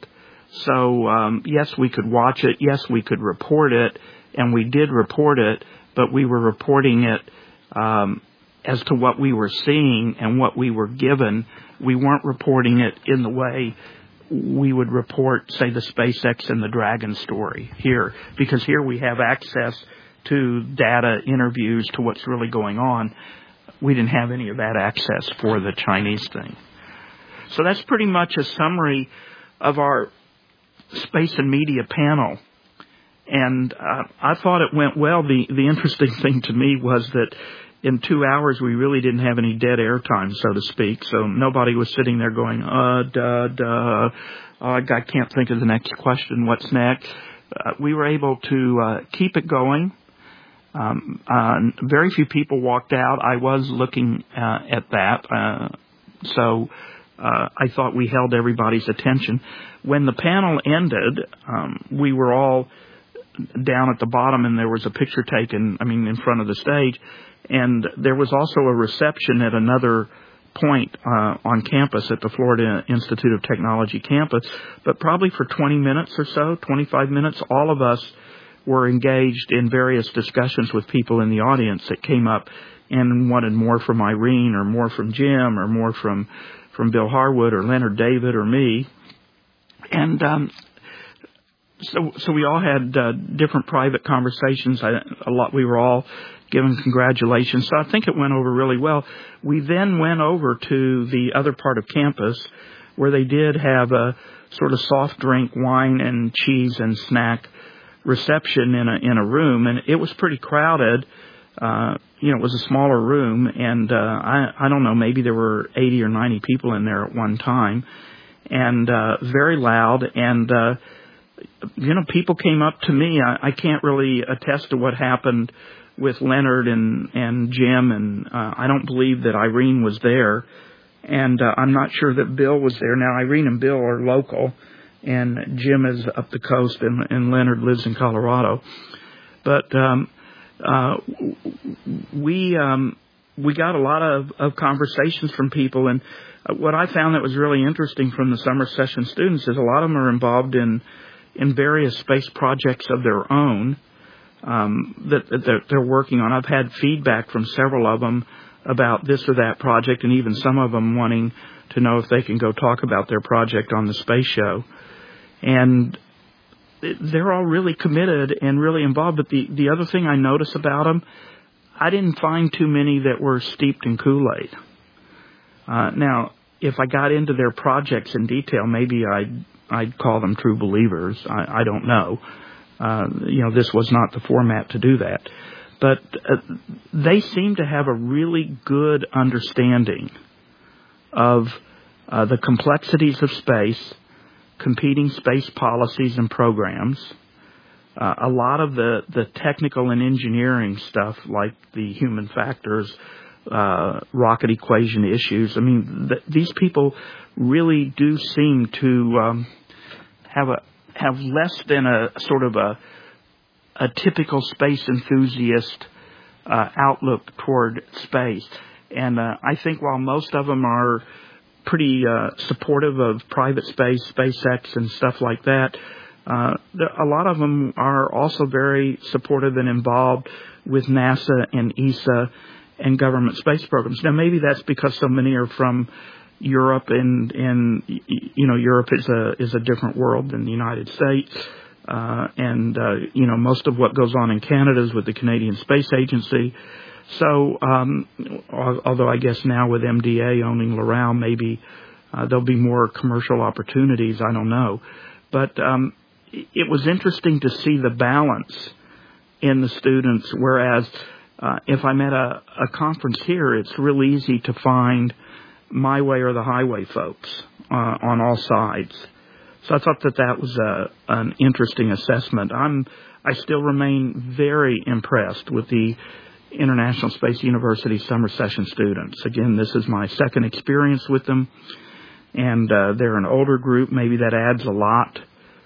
So, um, yes, we could watch it. Yes, we could report it, and we did report it, but we were reporting it um, as to what we were seeing and what we were given. We weren't reporting it in the way we would report, say, the SpaceX and the Dragon story here, because here we have access to data, interviews, to what's really going on. We didn't have any of that access for the Chinese thing. So that's pretty much a summary of our Space and Media panel. And uh, I thought it went well. The, the interesting thing to me was that in two hours we really didn't have any dead air time, so to speak. So nobody was sitting there going, uh, duh, duh, uh, I can't think of the next question, what's next? Uh, we were able to uh, keep it going. Um, uh, very few people walked out. I was looking uh, at that. Uh, so... Uh, I thought we held everybody's attention. When the panel ended, um, we were all down at the bottom, and there was a picture taken, I mean, in front of the stage. And there was also a reception at another point uh, on campus at the Florida Institute of Technology campus, but probably for twenty minutes or so, twenty-five minutes, all of us were engaged in various discussions with people in the audience that came up and wanted more from Irene or more from Jim or more from, from Bill Harwood or Leonard David or me. And um, so so we all had uh, different private conversations. I, a lot we were all given congratulations. So I think it went over really well. We then went over to the other part of campus where they did have a sort of soft drink, wine and cheese and snack reception in a in a room, and it was pretty crowded. Uh, you know, it was a smaller room, and uh, I I don't know, maybe there were eighty or ninety people in there at one time, and uh, very loud. And uh, you know, people came up to me. I, I can't really attest to what happened with Leonard and and Jim, and uh, I don't believe that Irene was there, and uh, I'm not sure that Bill was there. Now, Irene and Bill are local, and Jim is up the coast, and, and Leonard lives in Colorado. But um, uh, we um, we got a lot of, of conversations from people, and what I found that was really interesting from the summer session students is a lot of them are involved in in various space projects of their own um, that, that they're, they're working on. I've had feedback from several of them about this or that project, and even some of them wanting to know if they can go talk about their project on the space show. And they're all really committed and really involved. But the, the other thing I notice about them, I didn't find too many that were steeped in Kool-Aid. Uh, now, if I got into their projects in detail, maybe I'd, I'd call them true believers. I, I don't know. Uh, you know, this was not the format to do that. But uh, they seem to have a really good understanding of uh, the complexities of space, competing space policies and programs, uh, a lot of the, the technical and engineering stuff like the human factors, uh, rocket equation issues. I mean, th- these people really do seem to um, have a have less than a sort of a a typical space enthusiast uh, outlook toward space. And uh, I think while most of them are pretty uh, supportive of private space, SpaceX and stuff like that, uh, a lot of them are also very supportive and involved with NASA and E S A and government space programs. Now, maybe that's because so many are from Europe, and, and you know, Europe is a is a different world than the United States. Uh, and, uh, you know, most of what goes on in Canada is with the Canadian Space Agency. So, um, although I guess now with M D A owning Loral, maybe uh, there'll be more commercial opportunities. I don't know. But um, it was interesting to see the balance in the students, whereas uh, if I'm at a, a conference here, it's real easy to find my way or the highway folks uh, on all sides. So I thought that that was a, an interesting assessment. I'm, I still remain very impressed with the International Space University summer session students. Again, this is my second experience with them, and uh, they're an older group. Maybe that adds a lot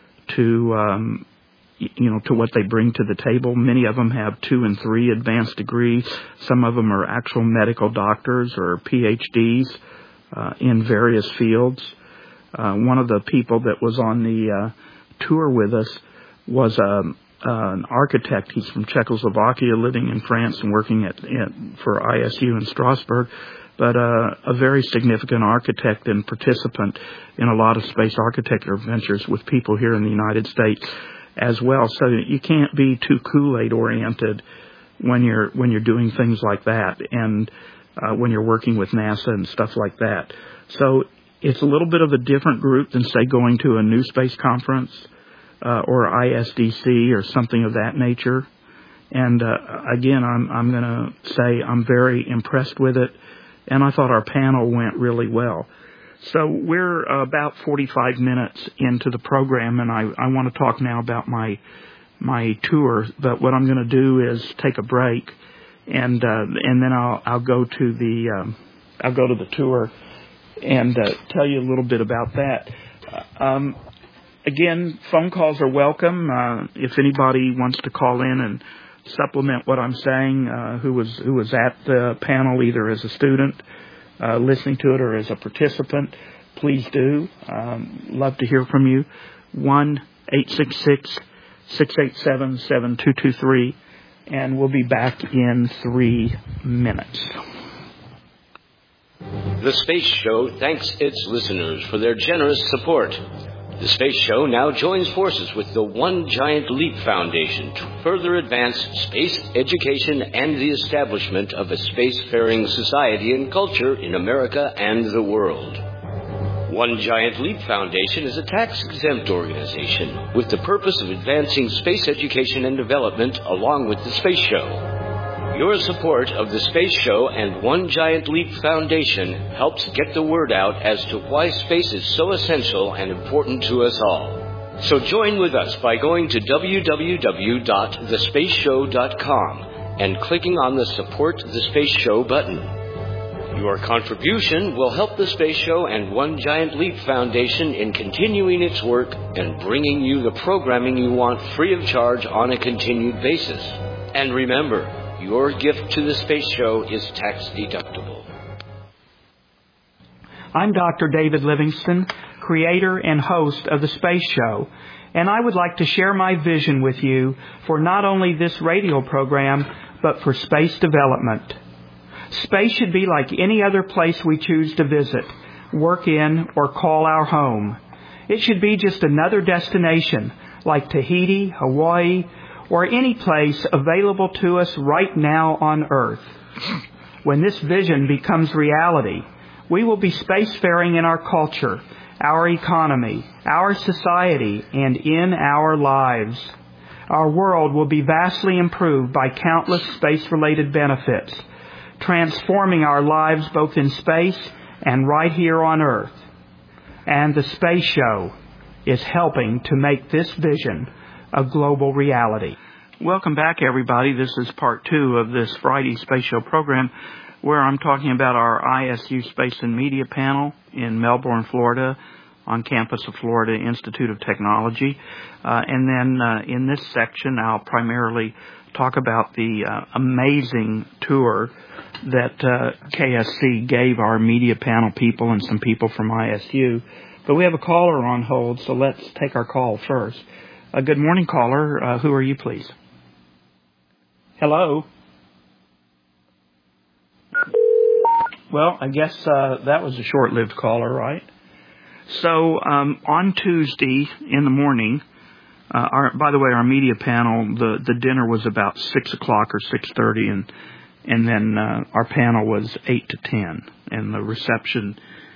to, um, you know, to what they bring to the table. Many of them have two and three advanced degrees. Some of them are actual medical doctors or P H Ds uh, in various fields. Uh, one of the people that was on the uh, tour with us was um, uh, an architect. He's from Czechoslovakia, living in France and working at, at for I S U in Strasbourg, but uh, a very significant architect and participant in a lot of space architecture ventures with people here in the United States as well. So you can't be too Kool-Aid oriented when you're when you're doing things like that, and uh, when you're working with NASA and stuff like that. So it's a little bit of a different group than, say, going to a New Space Conference uh, or I S D C or something of that nature. And, uh, again, I'm, I'm going to say I'm very impressed with it, and I thought our panel went really well. So we're uh, about forty-five minutes into the program, and I, I want to talk now about my my tour. But what I'm going to do is take a break, and uh, and then I'll I'll go to the um, I'll go to the tour and uh, tell you a little bit about that. Uh, um, again, phone calls are welcome. Uh, if anybody wants to call in and supplement what I'm saying, uh, who was who was at the panel either as a student uh, listening to it or as a participant, please do. Um, love to hear from you. one eight six six, six eight seven, seven two two three, and we'll be back in three minutes. The Space Show thanks its listeners for their generous support. The Space Show now joins forces with the One Giant Leap Foundation to further advance space education and the establishment of a spacefaring society and culture in America and the world. One Giant Leap Foundation is a tax-exempt organization with the purpose of advancing space education and development along with the Space Show. Your support of the Space Show and One Giant Leap Foundation helps get the word out as to why space is so essential and important to us all. So join with us by going to w w w dot the space show dot com and clicking on the Support the Space Show button. Your contribution will help the Space Show and One Giant Leap Foundation in continuing its work and bringing you the programming you want free of charge on a continued basis. And remember, your gift to the Space Show is tax deductible. I'm Doctor David Livingston, creator and host of the Space Show, and I would like to share my vision with you for not only this radio program, but for space development. Space should be like any other place we choose to visit, work in, or call our home. It should be just another destination, like Tahiti, Hawaii, or any place available to us right now on Earth. When this vision becomes reality, we will be spacefaring in our culture, our economy, our society, and in our lives. Our world will be vastly improved by countless space-related benefits, transforming our lives both in space and right here on Earth. And the Space Show is helping to make this vision a global reality. Welcome back, everybody. This is part two of this Friday Space Show program, where I'm talking about our I S U Space and Media panel in Melbourne, Florida, on campus of Florida Institute of Technology. Uh, and then uh, in this section, I'll primarily talk about the uh, amazing tour that uh, K S C gave our media panel people and some people from I S U. But we have a caller on hold, so let's take our call first. Uh, good morning, caller. Uh, who are you, please? Hello? Well, I guess uh, that was a short-lived caller, right? So um, on Tuesday in the morning, uh, our, by the way, our media panel, the, the dinner was about six o'clock or six thirty, and and then uh, our panel was eight to ten, and the reception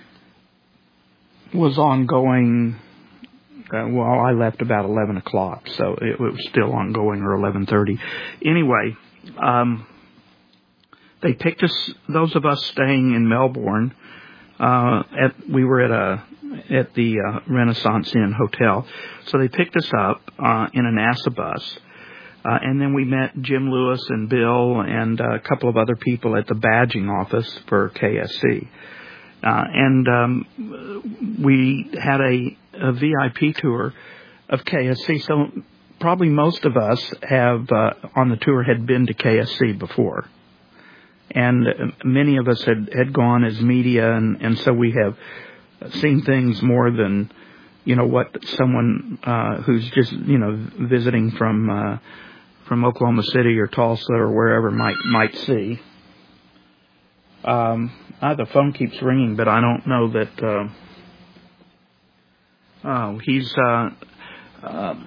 was ongoing. Uh, well, I left about eleven o'clock, so it, it was still ongoing, or eleven thirty. Anyway, um, they picked us, those of us staying in Melbourne. Uh, at we were at a at the uh, Renaissance Inn Hotel, so they picked us up uh, in a NASA bus, uh, and then we met Jim Lewis and Bill and uh, a couple of other people at the badging office for K S C, uh, and um, we had a, a V I P tour of K S C. So probably most of us have uh, on the tour had been to K S C before. And many of us had, had gone as media, and, and so we have seen things more than, you know, what someone uh, who's just, you know, visiting from uh, from Oklahoma City or Tulsa or wherever might might see. Um, uh, the phone keeps ringing, but I don't know that. Uh, oh, he's uh, uh,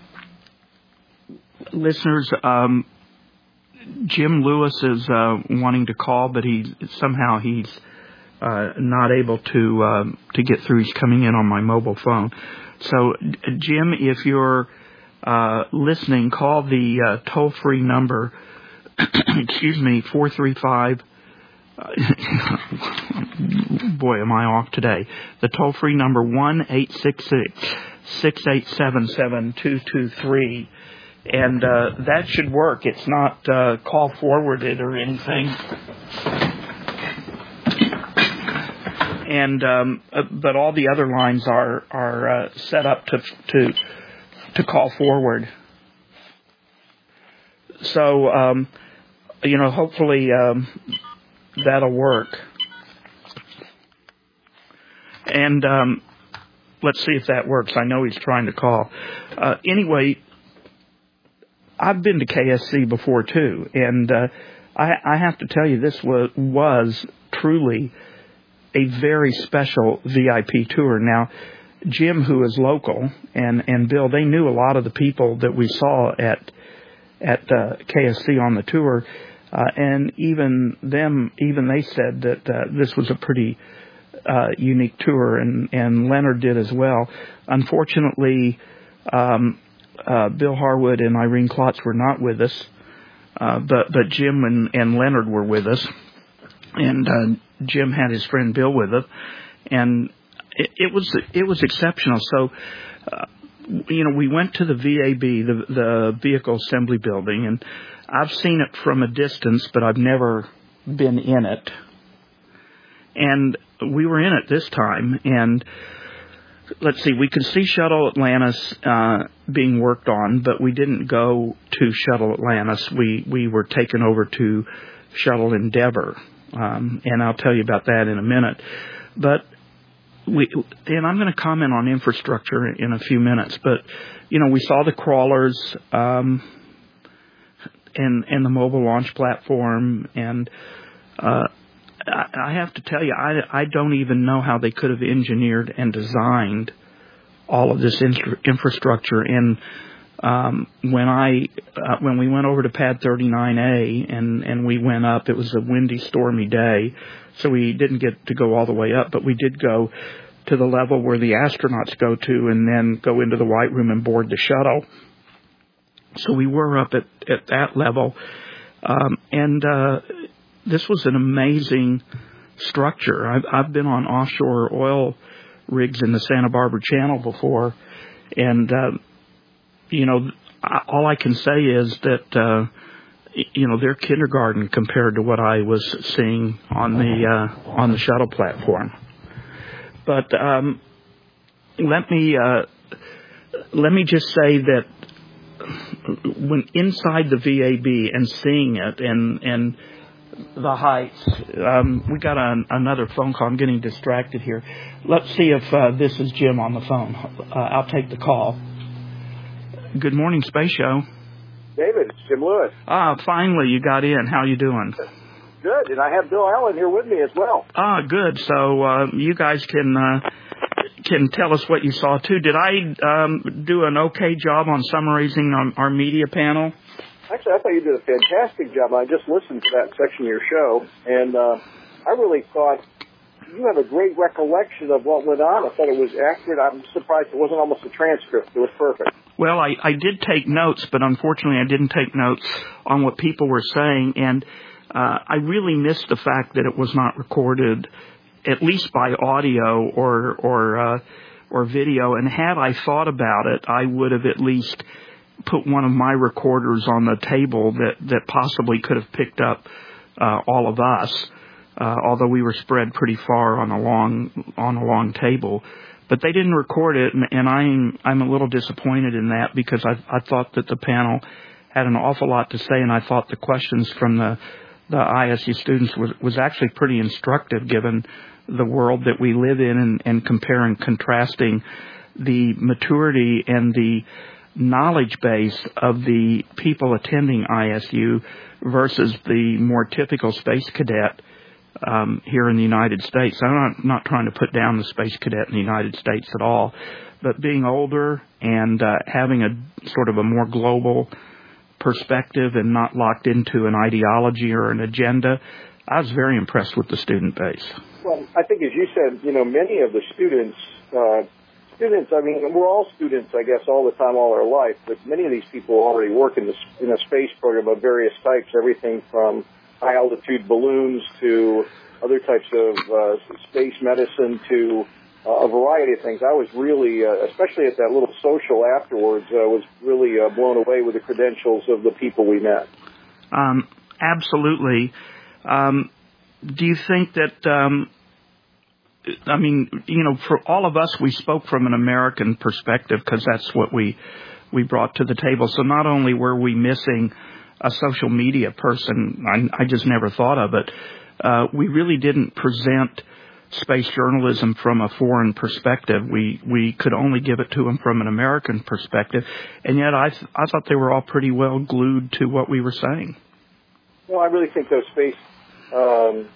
listeners. Um, Jim Lewis is uh, wanting to call, but he somehow he's uh, not able to um, to get through. He's coming in on my mobile phone. So, Jim, if you're uh, listening, call the uh, toll-free number. excuse me, four three five. Uh, boy, am I off today. The toll-free number one eight six six, six eight seven, seven two two three. And uh, that should work. It's not uh, call forwarded or anything. And um, uh, but all the other lines are are uh, set up to to to call forward. So um, you know, hopefully um, that'll work. And um, let's see if that works. I know he's trying to call. Uh, anyway, I've been to K S C before, too. And uh, I, I have to tell you, this was, was truly a very special V I P tour. Now, Jim, who is local, and, and Bill, they knew a lot of the people that we saw at at uh, K S C on the tour, uh, and even them, even they said that uh, this was a pretty uh, unique tour, and, and Leonard did as well. Unfortunately, um, uh, Bill Harwood and Irene Klotz were not with us, uh, but but Jim and, and Leonard were with us, and uh, Jim had his friend Bill with him, and it, it was it was exceptional. So. Uh, You know, we went to the V A B, the, the Vehicle Assembly Building, and I've seen it from a distance, but I've never been in it. And we were in it this time, and let's see, we could see Shuttle Atlantis uh, being worked on, but we didn't go to Shuttle Atlantis. We we were taken over to Shuttle Endeavour, um, and I'll tell you about that in a minute. But We, and I'm going to comment on infrastructure in a few minutes, but, you know, we saw the crawlers um, and, and the mobile launch platform, and uh, I, I have to tell you, I, I don't even know how they could have engineered and designed all of this infra- infrastructure. And um, when I uh, when we went over to Pad thirty-nine A and, and we went up, it was a windy, stormy day. So we didn't get to go all the way up, but we did go to the level where the astronauts go to and then go into the White Room and board the shuttle. So we were up at, at that level. Um, and uh, this was an amazing structure. I've, I've been on offshore oil rigs in the Santa Barbara Channel before. And, uh, you know, all I can say is that... Uh, you know, they're kindergarten compared to what I was seeing on the uh, on the shuttle platform. But um, let me uh, let me just say that when inside the V A B and seeing it and and the heights, um, we got a, another phone call. I'm getting distracted here. Let's see if uh, this is Jim on the phone. Uh, I'll take the call. Good morning, Space Show. David, it's Jim Lewis. Ah, finally you got in. How you doing? Good, and I have Bill Allen here with me as well. Ah, good. So uh, you guys can uh, can tell us what you saw too. Did I um, do an okay job on summarizing our, our media panel? Actually, I thought you did a fantastic job. I just listened to that section of your show, and uh, I really thought you have a great recollection of what went on. I thought it was accurate. I'm surprised it wasn't almost a transcript. It was perfect. Well, I, I did take notes, but unfortunately I didn't take notes on what people were saying, and uh, I really missed the fact that it was not recorded, at least by audio or or uh, or video. And had I thought about it, I would have at least put one of my recorders on the table that, that possibly could have picked up uh, all of us, uh, although we were spread pretty far on a long on a long table. But they didn't record it, and, and I'm I'm a little disappointed in that because I I thought that the panel had an awful lot to say, and I thought the questions from the the I S U students was was actually pretty instructive given the world that we live in, and, and comparing, contrasting the maturity and the knowledge base of the people attending I S U versus the more typical space cadet Um, here in the United States. I'm not, not trying to put down the space cadet in the United States at all, but being older and uh, having a sort of a more global perspective and not locked into an ideology or an agenda, I was very impressed with the student base. Well, I think as you said, you know, many of the students, uh, students, I mean, we're all students, I guess, all the time, all our life, but many of these people already work in, the, in a space program of various types, everything from high-altitude balloons to other types of uh, space medicine to uh, a variety of things. I was really, uh, especially at that little social afterwards, I uh, was really uh, blown away with the credentials of the people we met. Um, absolutely. Um, do you think that, um, I mean, you know, for all of us, we spoke from an American perspective because that's what we, we brought to the table. So not only were we missing a social media person, I, I just never thought of it. Uh, we really didn't present space journalism from a foreign perspective. We we could only give it to them from an American perspective, and yet I th- I thought they were all pretty well glued to what we were saying. Well, I really think those space, um,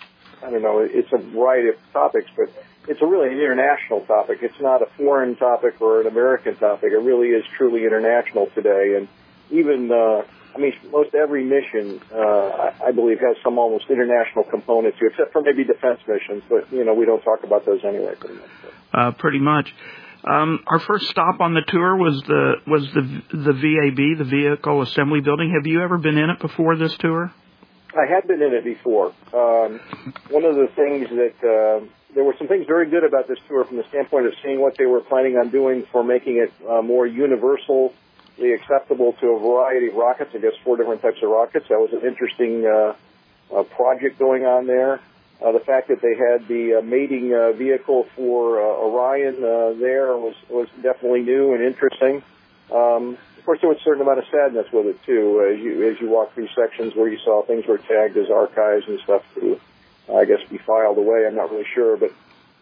I don't know, it's a variety of topics, but it's a really an international topic. It's not a foreign topic or an American topic. It really is truly international today, and even uh, I mean, most every mission, uh, I, I believe, has some almost international component to it, except for maybe defense missions. But, you know, we don't talk about those anyway, pretty much. Uh, pretty much. Um, our first stop on the tour was the was the the V A B, the Vehicle Assembly Building. Have you ever been in it before this tour? I had been in it before. Um, one of the things that uh, there were some things very good about this tour from the standpoint of seeing what they were planning on doing for making it uh, more universal, acceptable to a variety of rockets. I guess four different types of rockets. That was an interesting uh, uh, project going on there. Uh, the fact that they had the uh, mating uh, vehicle for uh, Orion uh, there was was definitely new and interesting. Um, of course, there was a certain amount of sadness with it too, as you as you walk through sections where you saw things were tagged as archives and stuff to, uh, I guess, be filed away. I'm not really sure, but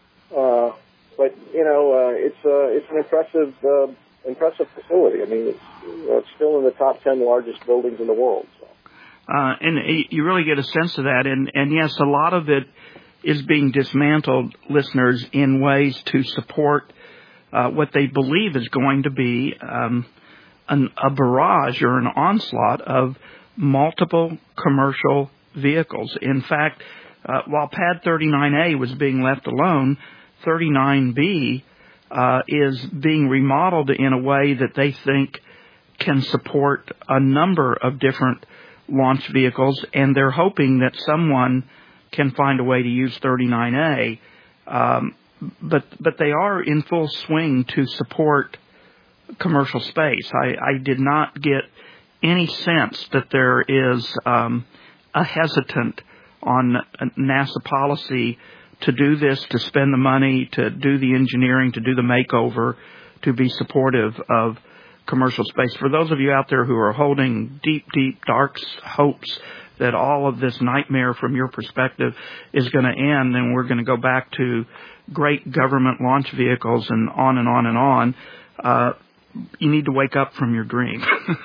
uh, but you know, uh, it's uh, it's an impressive. Uh, Impressive facility. I mean, it's, you know, it's still in the top ten largest buildings in the world. So. Uh, and you really get a sense of that. And, and yes, a lot of it is being dismantled, listeners, in ways to support uh, what they believe is going to be um, an, a barrage or an onslaught of multiple commercial vehicles. In fact, uh, while Pad thirty-nine A was being left alone, thirty-nine B Uh, is being remodeled in a way that they think can support a number of different launch vehicles, and they're hoping that someone can find a way to use thirty-nine A. Um, but but they are in full swing to support commercial space. I, I did not get any sense that there is um, a hesitant on NASA policy to do this, to spend the money, to do the engineering, to do the makeover, to be supportive of commercial space. For those of you out there who are holding deep, deep, dark hopes that all of this nightmare from your perspective is going to end and we're going to go back to great government launch vehicles and on and on and on, uh, you need to wake up from your dream.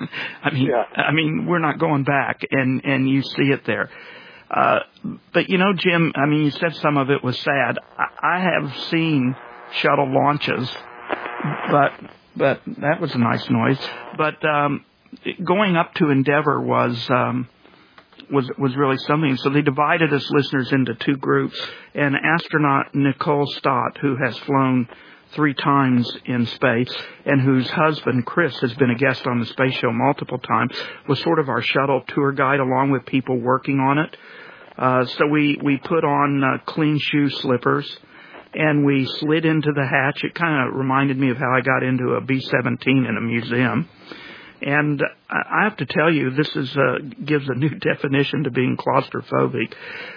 I mean, yeah. I mean, we're not going back, and, and you see it there. Uh, but, you know, Jim, I mean, you said some of it was sad. I, I have seen shuttle launches, but but that was a nice noise. But um, going up to Endeavour was um, was was really something. So they divided us listeners into two groups. And astronaut Nicole Stott, who has flown three times in space and whose husband, Chris, has been a guest on the Space Show multiple times, was sort of our shuttle tour guide along with people working on it. Uh, so we, we put on uh, clean shoe slippers and we slid into the hatch. It kind of reminded me of how I got into a B seventeen in a museum. And I have to tell you, this is uh, gives a new definition to being claustrophobic.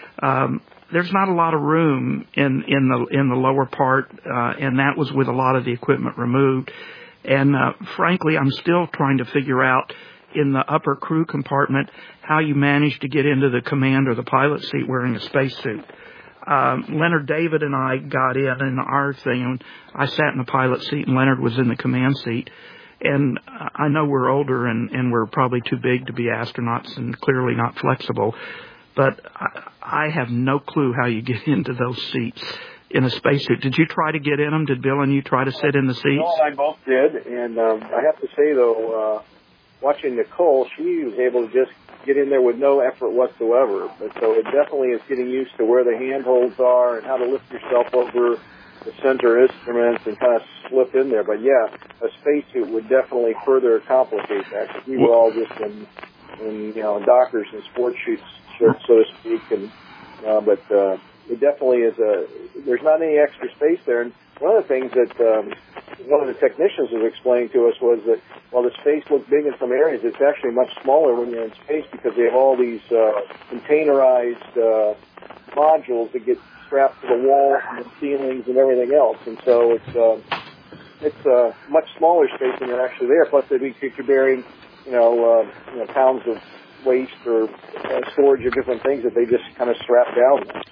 Um, there's not a lot of room in, in the in the lower part, uh, and that was with a lot of the equipment removed. And uh, frankly, I'm still trying to figure out in the upper crew compartment how you managed to get into the command or the pilot seat wearing a spacesuit. Um, Leonard David and I got in in our thing, and I sat in the pilot seat, and Leonard was in the command seat. And I know we're older and, and we're probably too big to be astronauts and clearly not flexible, but I, I have no clue how you get into those seats in a spacesuit. Did you try to get in them? Did Bill and you try to sit in the seats? Bill and I both did, and um, I have to say, though, uh, watching Nicole, she was able to just get in there with no effort whatsoever. But so it definitely is getting used to where the handholds are and how to lift yourself over the center instruments and kind of slip in there. But yeah, a spacesuit would definitely further complicate that, because we were all just in, in you know, dockers and sports shirts, so to speak. And uh, but uh, it definitely is a. There's not any extra space there. And one of the things that um, one of the technicians was explaining to us was that while the space looked big in some areas, it's actually much smaller when you're in space, because they have all these uh, containerized uh, modules that get strapped to the walls and the ceilings and everything else. And so it's uh, it's a much smaller space than you're actually there. Plus, they think you're bearing, you know, uh, you know, pounds of waste or uh, storage of different things that they just kind of strap down.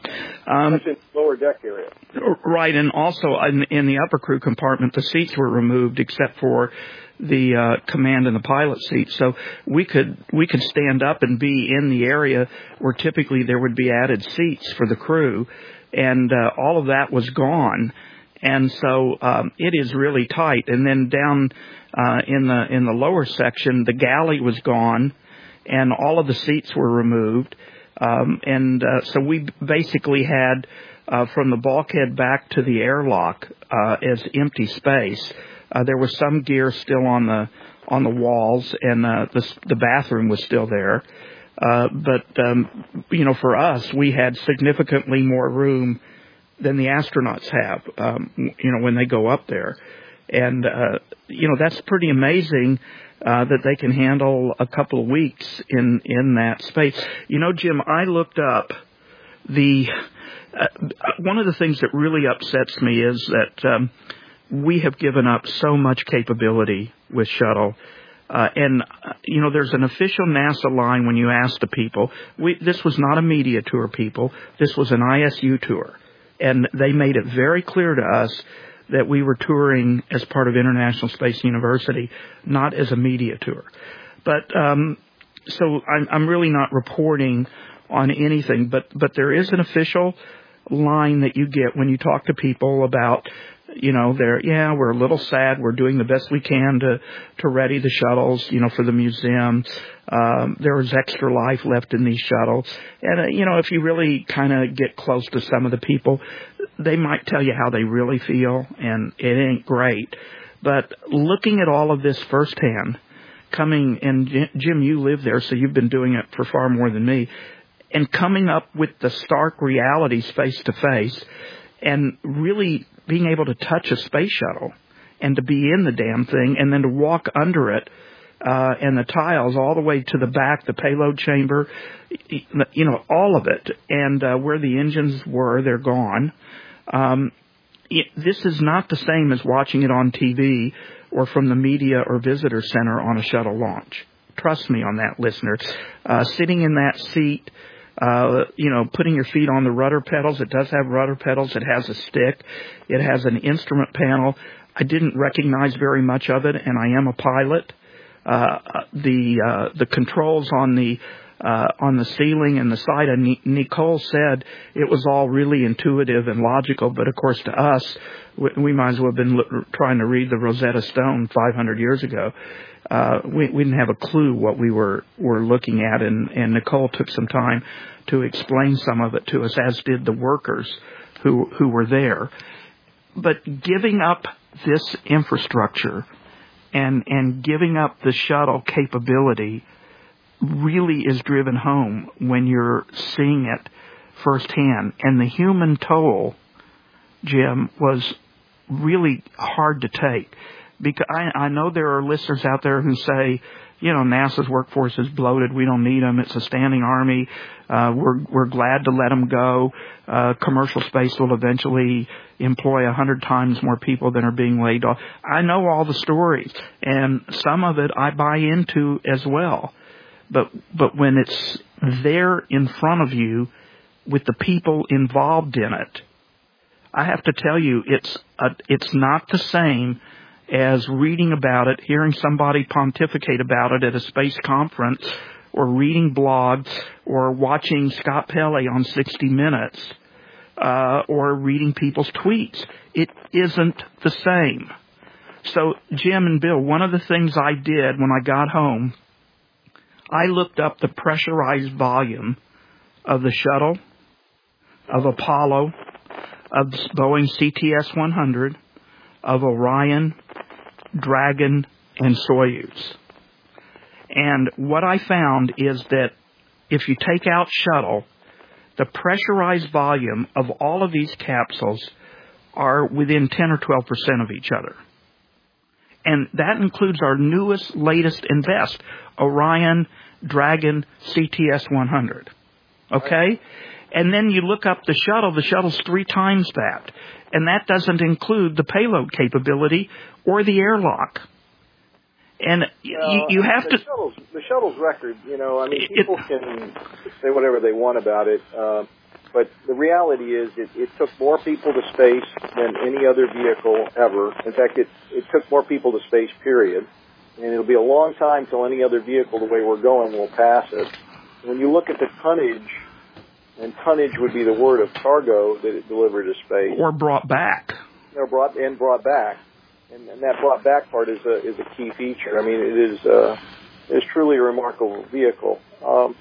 Um, That's in the lower deck area. Right, and also in, in the upper crew compartment, the seats were removed except for the uh, command and the pilot seat. So we could we could stand up and be in the area where typically there would be added seats for the crew, and uh, all of that was gone. And so um, it is really tight. And then down uh, in the in the lower section, the galley was gone, and all of the seats were removed. Um, and uh, so we basically had uh, from the bulkhead back to the airlock uh, as empty space. Uh, there was some gear still on the on the walls, and uh, the the bathroom was still there. Uh, but um, you know, for us, we had significantly more room than the astronauts have. Um, you know, when they go up there, and uh, you know, that's pretty amazing uh, that they can handle a couple of weeks in in that space. You know, Jim, I looked up the uh, one of the things that really upsets me is that. Um, We have given up so much capability with shuttle. Uh, and, uh, you know, there's an official NASA line when you ask the people. We, this was not a media tour, people. This was an I S U tour. And they made it very clear to us that we were touring as part of International Space University, not as a media tour. But um, so I'm, I'm really not reporting on anything. But, but there is an official line that you get when you talk to people about, you know, they're, yeah, we're a little sad. We're doing the best we can to, to ready the shuttles, you know, for the museum. Um, there was extra life left in these shuttles. And, uh, you know, if you really kind of get close to some of the people, they might tell you how they really feel, and it ain't great. But looking at all of this firsthand, coming, and Jim, you live there, so you've been doing it for far more than me, and coming up with the stark realities face to face, and really being able to touch a space shuttle and to be in the damn thing and then to walk under it uh, and the tiles all the way to the back, the payload chamber, you know, all of it. And uh, where the engines were, they're gone. Um, it, this is not the same as watching it on T V or from the media or visitor center on a shuttle launch. Trust me on that, listener. Uh, sitting in that seat, Uh, you know, putting your feet on the rudder pedals. It does have rudder pedals. It has a stick. It has an instrument panel. I didn't recognize very much of it, and I am a pilot. Uh, the uh, the controls on the uh, on the ceiling and the side, and Nicole said it was all really intuitive and logical. But of course, to us, we, we might as well have been lo- trying to read the Rosetta Stone five hundred years ago. Uh, we, we didn't have a clue what we were, were looking at, and, and Nicole took some time to explain some of it to us, as did the workers who, who were there. But giving up this infrastructure and, and giving up the shuttle capability really is driven home when you're seeing it firsthand. And the human toll, Jim, was really hard to take. Because I, I know there are listeners out there who say, you know, NASA's workforce is bloated. We don't need them. It's a standing army. Uh, we're we're glad to let them go. Uh, commercial space will eventually employ a hundred times more people than are being laid off. I know all the stories, and some of it I buy into as well. But but when it's there in front of you with the people involved in it, I have to tell you, it's a, it's not the same as reading about it, hearing somebody pontificate about it at a space conference, or reading blogs, or watching Scott Pelley on sixty minutes, uh, or reading people's tweets. It isn't the same. So, Jim and Bill, one of the things I did when I got home, I looked up the pressurized volume of the shuttle, of Apollo, of Boeing C T S one hundred, of Orion, Dragon, and Soyuz. And what I found is that if you take out shuttle, the pressurized volume of all of these capsules are within ten or twelve percent of each other. And that includes our newest, latest, and best, Orion, Dragon, C T S one hundred. Okay? And then you look up the shuttle, the shuttle's three times that. And that doesn't include the payload capability or the airlock. And well, you, you have the to... Shuttle's, the shuttle's record, you know, I mean, it, people can say whatever they want about it. Uh, But the reality is it, it took more people to space than any other vehicle ever. In fact, it, it took more people to space, period. And it'll be a long time till any other vehicle, the way we're going, will pass it. When you look at the tonnage, and tonnage would be the word of cargo that it delivered to space. Or brought back. Or brought, and brought back. And, and that brought back part is a, is a key feature. I mean, it is, uh, it is truly a remarkable vehicle. Um,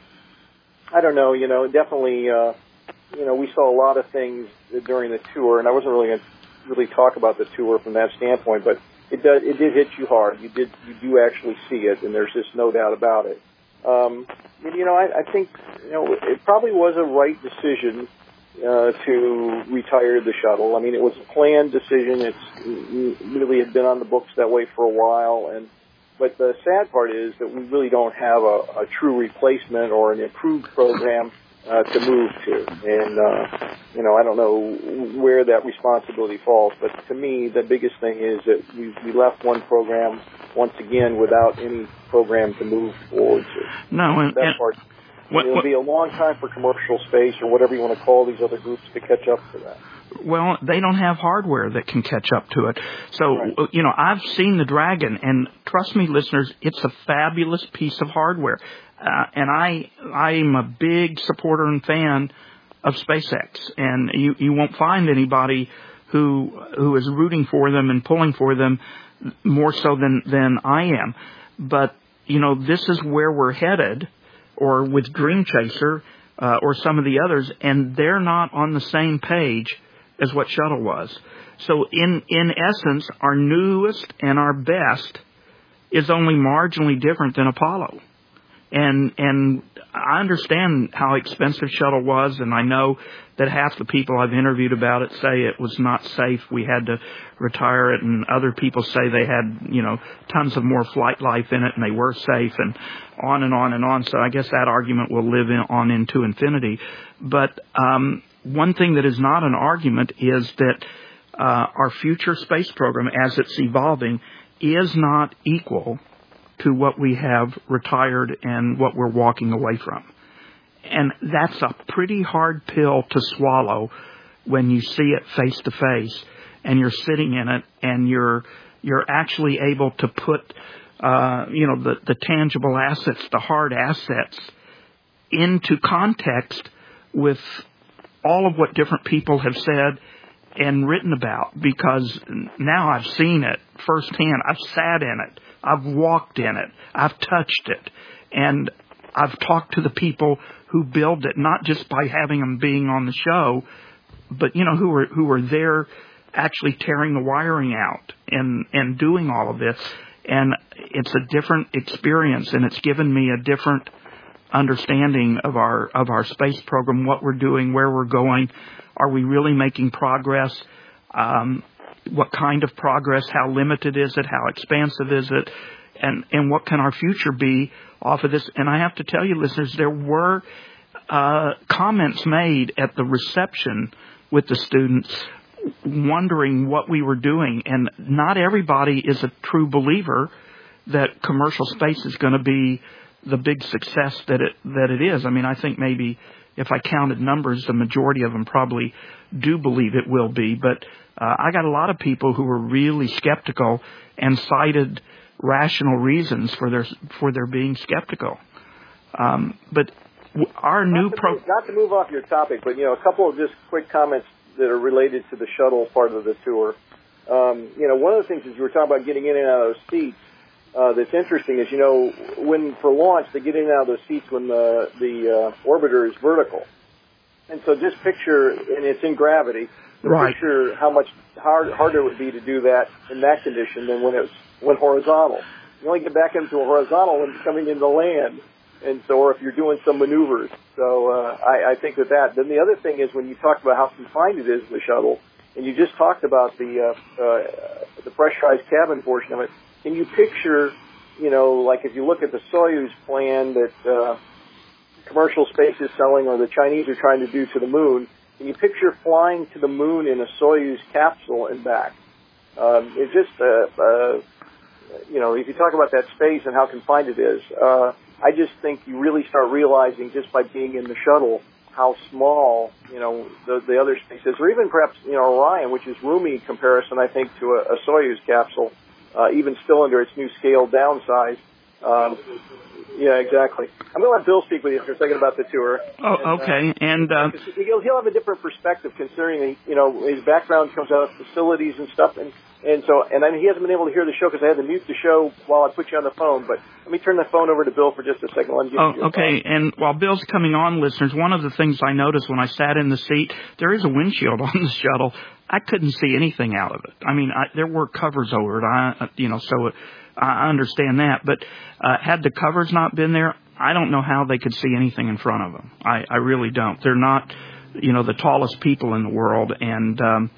I don't know, you know, definitely, uh, you know, we saw a lot of things during the tour, and I wasn't really going to really talk about the tour from that standpoint, but it does, it did hit you hard. You did, you do actually see it, and there's just no doubt about it. Um, you know, I, I think, you know, it probably was a right decision uh, to retire the shuttle. I mean, it was a planned decision. It's it really had been on the books that way for a while, and but the sad part is that we really don't have a, a true replacement or an improved program uh, to move to. And, uh, you know, I don't know where that responsibility falls, but to me, the biggest thing is that we, we left one program once again without any program to move forward to. No, and, that and part. what, It'll what, be a long time for commercial space or whatever you want to call these other groups to catch up to that. Well, they don't have hardware that can catch up to it. So, Right. you know, I've seen the Dragon, and trust me, listeners, it's a fabulous piece of hardware. Uh, and I, I'm a big supporter and fan of SpaceX, and you, you won't find anybody who, who is rooting for them and pulling for them more so than, than I am. But, you know, this is where we're headed, or with Dream Chaser, uh, or some of the others, and they're not on the same page as what Shuttle was. So in, in essence, our newest and our best is only marginally different than Apollo. And, and I understand how expensive Shuttle was, and I know that half the people I've interviewed about it say it was not safe. We had to retire it, and other people say they had, you know, tons of more flight life in it, and they were safe, and on and on and on. So I guess that argument will live in, on into infinity. But, um, one thing that is not an argument is that uh, our future space program, as it's evolving, is not equal to what we have retired and what we're walking away from. And that's a pretty hard pill to swallow when you see it face to face and you're sitting in it and you're you're actually able to put uh, you know the, the tangible assets, the hard assets, into context with all of what different people have said and written about, because now I've seen it firsthand. I've sat in it. I've walked in it. I've touched it. And I've talked to the people who build it, not just by having them being on the show, but, you know, who are, who are there actually tearing the wiring out and, and doing all of this. And it's a different experience, and it's given me a different understanding of our of our space program, what we're doing, where we're going. Are we really making progress? Um, what kind of progress? How limited is it? How expansive is it? And and what can our future be off of this? And I have to tell you, listeners, there were uh, comments made at the reception with the students wondering what we were doing. And not everybody is a true believer that commercial space is going to be the big success that it that it is. I mean, I think maybe if I counted numbers, the majority of them probably do believe it will be. But uh, I got a lot of people who were really skeptical and cited rational reasons for their for their being skeptical. Um, but our not new to pro move, not to move off your topic, but you know, a couple of just quick comments that are related to the shuttle part of the tour. Um, you know, one of the things is you were talking about getting in and out of those seats. Uh, that's interesting is, you know, when for launch they get in and out of those seats when the the uh, orbiter is vertical, and so just picture, and it's in gravity. So right. Picture how much hard, harder it would be to do that in that condition than when it's when horizontal. You only get back into a horizontal when it's coming into land, and so or if you're doing some maneuvers. So uh, I, I think that that. Then the other thing is when you talk about how confined it is, the shuttle, and you just talked about the uh, uh, the pressurized cabin portion of it. Can you picture, you know, like if you look at the Soyuz plan that uh, commercial space is selling or the Chinese are trying to do to the moon, can you picture flying to the moon in a Soyuz capsule and back? Um, it's just, uh, uh, you know, if you talk about that space and how confined it is, uh, I just think you really start realizing just by being in the shuttle how small, you know, the, the other space is, or even perhaps, you know, Orion, which is roomy in comparison, I think, to a, a Soyuz capsule, uh, even still under its new scaled down size. Um, yeah, exactly. I'm going to let Bill speak with you for a second about the tour. Oh, and, okay. Uh, and uh, he'll, he'll have a different perspective considering, the, you know, his background comes out of facilities and stuff, and And so, and I mean, he hasn't been able to hear the show because I had to mute the show while I put you on the phone. But let me turn the phone over to Bill for just a second. Let him give oh, you okay. phone. And while Bill's coming on, listeners, one of the things I noticed when I sat in the seat, there is a windshield on the shuttle. I couldn't see anything out of it. I mean, I, there were covers over it. I, you know, so it, I understand that. But uh, had the covers not been there, I don't know how they could see anything in front of them. I, I really don't. They're not, you know, the tallest people in the world, and um,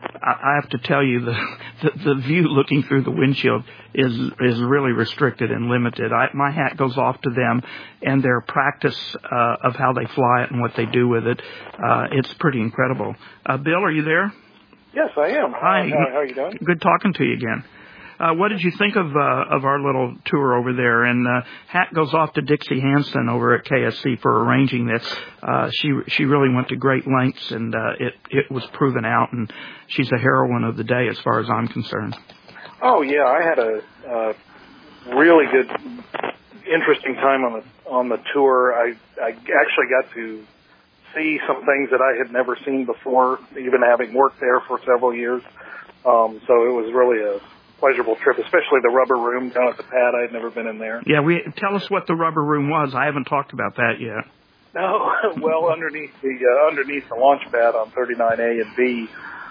I have to tell you, the, the the view looking through the windshield is is really restricted and limited. I, my hat goes off to them and their practice uh, of how they fly it and what they do with it. Uh, it's pretty incredible. Uh, Bill, are you there? Yes, I am. Hi. How, how are you doing? Good talking to you again. Uh, what did you think of uh, of our little tour over there? And uh, hat goes off to Dixie Hansen over at K S C for arranging this. Uh, she she really went to great lengths, and uh, it it was proven out. And she's a heroine of the day, as far as I'm concerned. Oh yeah, I had a uh, really good, interesting time on the on the tour. I I actually got to see some things that I had never seen before, even having worked there for several years. Um, so it was really a pleasurable trip, especially the rubber room down at the pad. I had never been in there. Yeah, we tell us what the rubber room was. I haven't talked about that yet. No, well, underneath the uh, underneath the launch pad on thirty-nine A and B,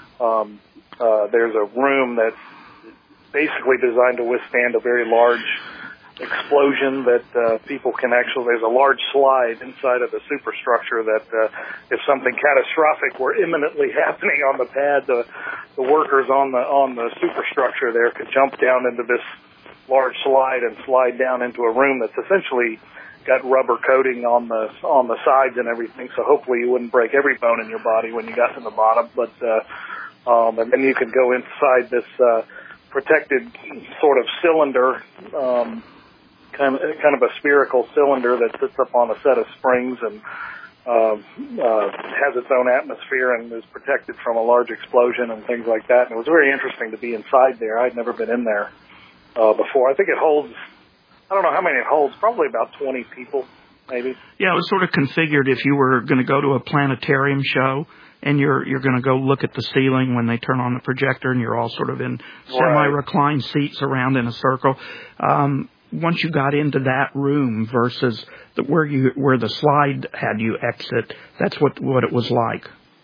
um, uh, there's a room that's basically designed to withstand a very large explosion that uh, people can actually, there's a large slide inside of the superstructure that uh, if something catastrophic were imminently happening on the pad, the, the workers on the on the superstructure there could jump down into this large slide and slide down into a room that's essentially got rubber coating on the on the sides and everything, so hopefully you wouldn't break every bone in your body when you got to the bottom. But uh, um, and then you could go inside this uh, protected sort of cylinder, um, kind of kind of a spherical cylinder that sits up on a set of springs and uh, uh, has its own atmosphere and is protected from a large explosion and things like that. And it was very interesting to be inside there. I'd never been in there uh, before. I think it holds, I don't know how many it holds, probably about twenty people, maybe. Yeah, it was sort of configured if you were going to go to a planetarium show and you're you're going to go look at the ceiling when they turn on the projector and you're all sort of in semi-reclined seats around in a circle. Um, once you got into that room versus the, where you where the slide had you exit, that's what what it was like.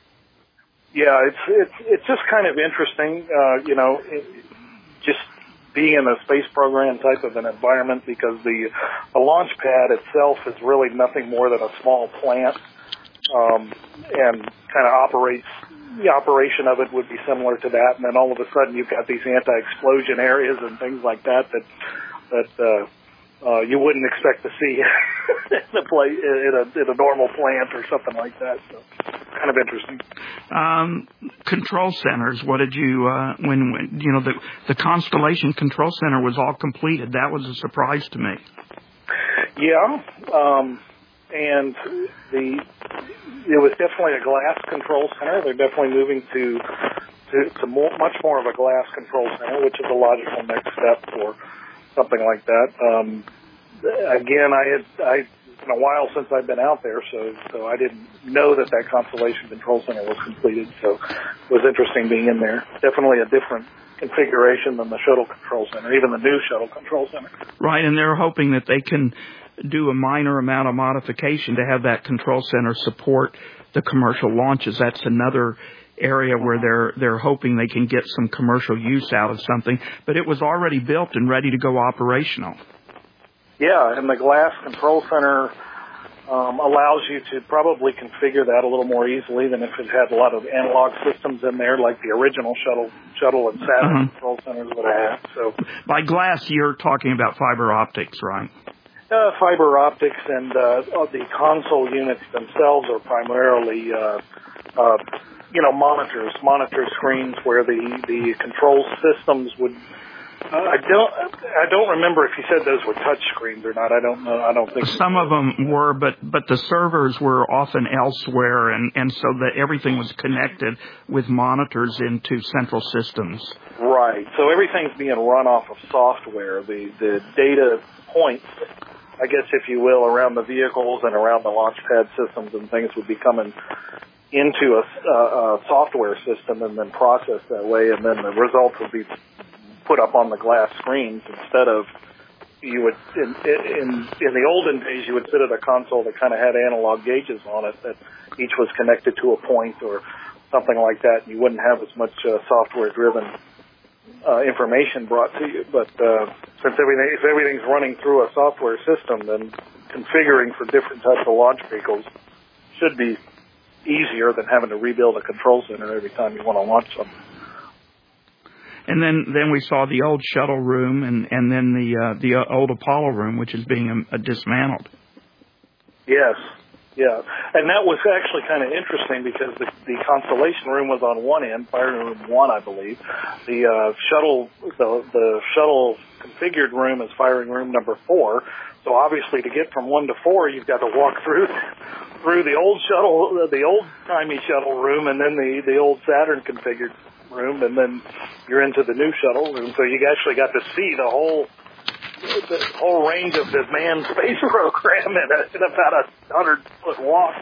Yeah, it's it's it's just kind of interesting, uh, you know, it, just being in a space program type of an environment, because the the launch pad itself is really nothing more than a small plant, um, and kind of operates. The operation of it would be similar to that, and then all of a sudden you've got these anti-explosion areas and things like that that that uh, uh, you wouldn't expect to see in a play in a in a normal plant or something like that. So kind of interesting. Um, control centers. What did you uh, when, when you know the the Constellation Control Center was all completed? That was a surprise to me. Yeah. Um, And the it was definitely a glass control center. They're definitely moving to to, to more, much more of a glass control center, which is a logical next step for something like that. Um, again, I had I it's been a while since I've been out there, so so I didn't know that that Constellation Control Center was completed. So it was interesting being in there. Definitely a different configuration than the Shuttle Control Center, even the new Shuttle Control Center. Right, and they're hoping that they can do a minor amount of modification to have that control center support the commercial launches. That's another area where they're they're hoping they can get some commercial use out of something. But it was already built and ready to go operational. Yeah, and the glass control center um, allows you to probably configure that a little more easily than if it had a lot of analog systems in there, like the original shuttle shuttle and Saturn uh-huh. control centers would have. So by glass, you're talking about fiber optics, right? Uh, fiber optics and uh, the console units themselves are primarily, uh, uh, you know, monitors, monitor screens where the, the control systems would Uh, I don't. I don't remember if you said those were touch screens or not. I don't know. I don't think some of them were, but but the servers were often elsewhere, and and so that everything was connected with monitors into central systems. Right. So everything's being run off of software. The the data points, I guess, if you will, around the vehicles and around the launch pad systems and things would be coming into a, uh, a software system and then processed that way, and then the results would be put up on the glass screens instead of you would in in in the olden days you would sit at a console that kind of had analog gauges on it that each was connected to a point or something like that. You wouldn't have as much uh, software driven uh, information brought to you. But uh, since everything if everything's running through a software system, then configuring for different types of launch vehicles should be easier than having to rebuild a control center every time you want to launch something. And then, then we saw the old shuttle room, and, and then the uh, the old Apollo room, which is being um, uh, dismantled. Yes, yeah, and that was actually kind of interesting because the, the Constellation room was on one end, firing room one, I believe. The uh, shuttle, the the shuttle configured room is firing room number four. So obviously, to get from one to four, you've got to walk through through the old shuttle, the old timey shuttle room, and then the the old Saturn configured room, and then you're into the new shuttle room. So you actually got to see the whole the whole range of the manned space program in, a, in about a hundred foot walk.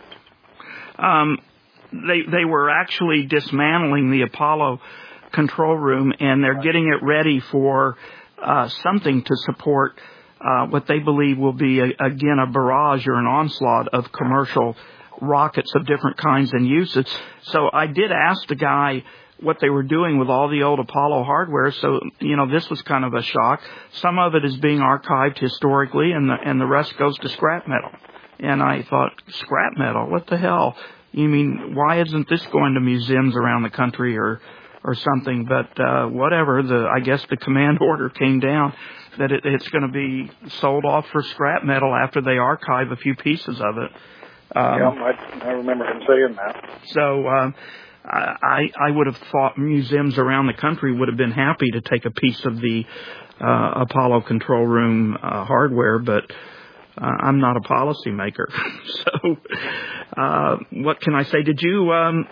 Um, they they were actually dismantling the Apollo control room, and they're getting it ready for uh, something to support uh, what they believe will be a, again a barrage or an onslaught of commercial rockets of different kinds and uses. So I did ask the guy what they were doing with all the old Apollo hardware. So, you know, this was kind of a shock. Some of it is being archived historically, and the, and the rest goes to scrap metal. And I thought, scrap metal? What the hell? You mean, why isn't this going to museums around the country or or something? But uh, whatever, the I guess the command order came down that it, it's going to be sold off for scrap metal after they archive a few pieces of it. Um, yeah, I, I remember him saying that. So, um, I, I would have thought museums around the country would have been happy to take a piece of the uh, Apollo control room uh, hardware, but uh, I'm not a policymaker. So uh, what can I say? Did you um,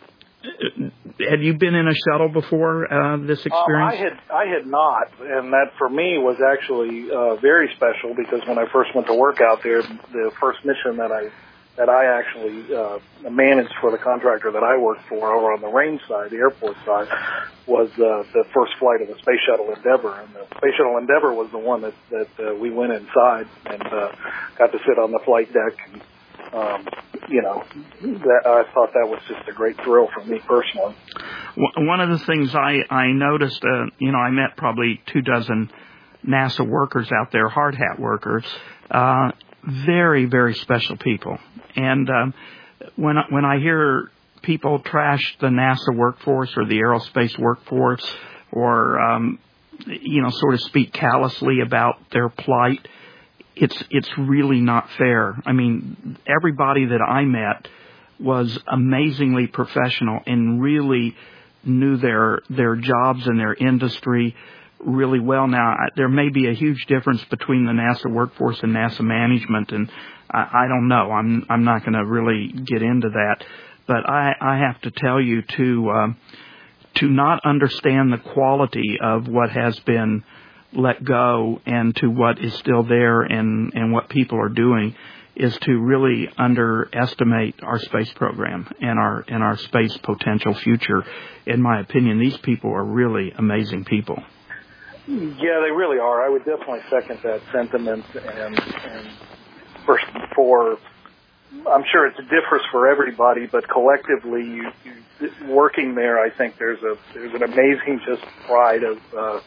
have you been in a shuttle before uh, this experience? Um, I had I had not, and that for me was actually uh, very special because when I first went to work out there, the first mission that I that I actually uh, managed for the contractor that I worked for over on the range side, the airport side, was uh, the first flight of the Space Shuttle Endeavour. And the Space Shuttle Endeavour was the one that, that uh, we went inside and uh, got to sit on the flight deck. And, um, you know, that, I thought that was just a great thrill for me personally. One of the things I, I noticed, uh, you know, I met probably two dozen NASA workers out there, hard hat workers, uh, very, very special people. And um, when I, when I hear people trash the NASA workforce or the aerospace workforce, or um, you know, sort of speak callously about their plight, it's it's really not fair. I mean, everybody that I met was amazingly professional and really knew their their jobs and their industry really well. Now, there may be a huge difference between the NASA workforce and NASA management, and I, I don't know. I'm I'm not going to really get into that, but I, I have to tell you to um, to not understand the quality of what has been let go and to what is still there and, and what people are doing is to really underestimate our space program and our and our space potential future. In my opinion, these people are really amazing people. Yeah, they really are. I would definitely second that sentiment. And, and for, for, I'm sure it differs for everybody, but collectively, you, you, working there, I think there's a there's an amazing just pride of uh,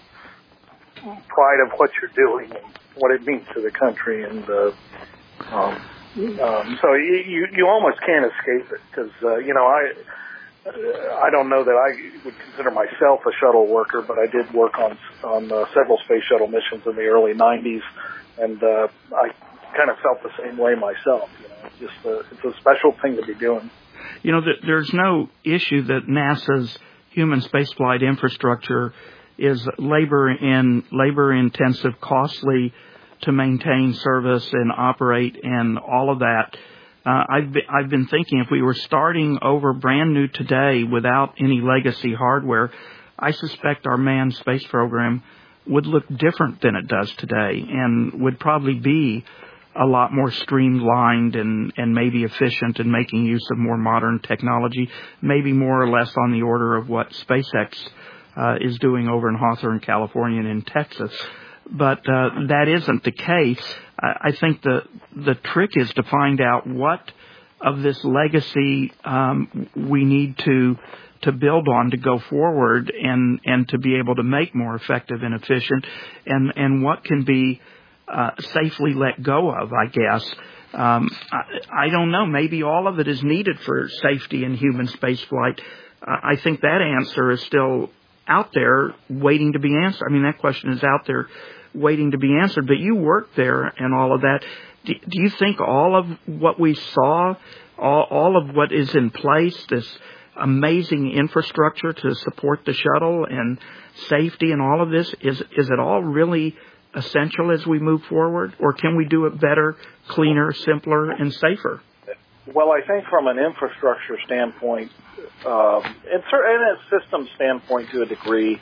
pride of what you're doing and what it means to the country, and uh, um, um, so you you almost can't escape it because uh, you know I. I don't know that I would consider myself a shuttle worker, but I did work on on uh, several space shuttle missions in the early nineties, and uh, I kind of felt the same way myself. You know, it's just a, it's a special thing to be doing. You know, there's no issue that NASA's human spaceflight infrastructure is labor in labor intensive, costly to maintain, service, and operate, and all of that. Uh, I've been, I've been thinking if we were starting over brand new today without any legacy hardware, I suspect our manned space program would look different than it does today, and would probably be a lot more streamlined and, and maybe efficient in making use of more modern technology, maybe more or less on the order of what SpaceX uh, is doing over in Hawthorne, California, and in Texas. But uh, that isn't the case. I, I think the the trick is to find out what of this legacy um, we need to to build on to go forward and, and to be able to make more effective and efficient, and, and what can be uh, safely let go of, I guess. Um, I, I don't know. Maybe all of it is needed for safety in human spaceflight. Uh, I think that answer is still out there waiting to be answered. I mean, that question is out there waiting to be answered, but you worked there and all of that. Do, do you think all of what we saw, all, all of what is in place, this amazing infrastructure to support the shuttle and safety and all of this, is is it all really essential as we move forward, or can we do it better, cleaner, simpler, and safer? Well, I think from an infrastructure standpoint, um, and, and a system standpoint to a degree,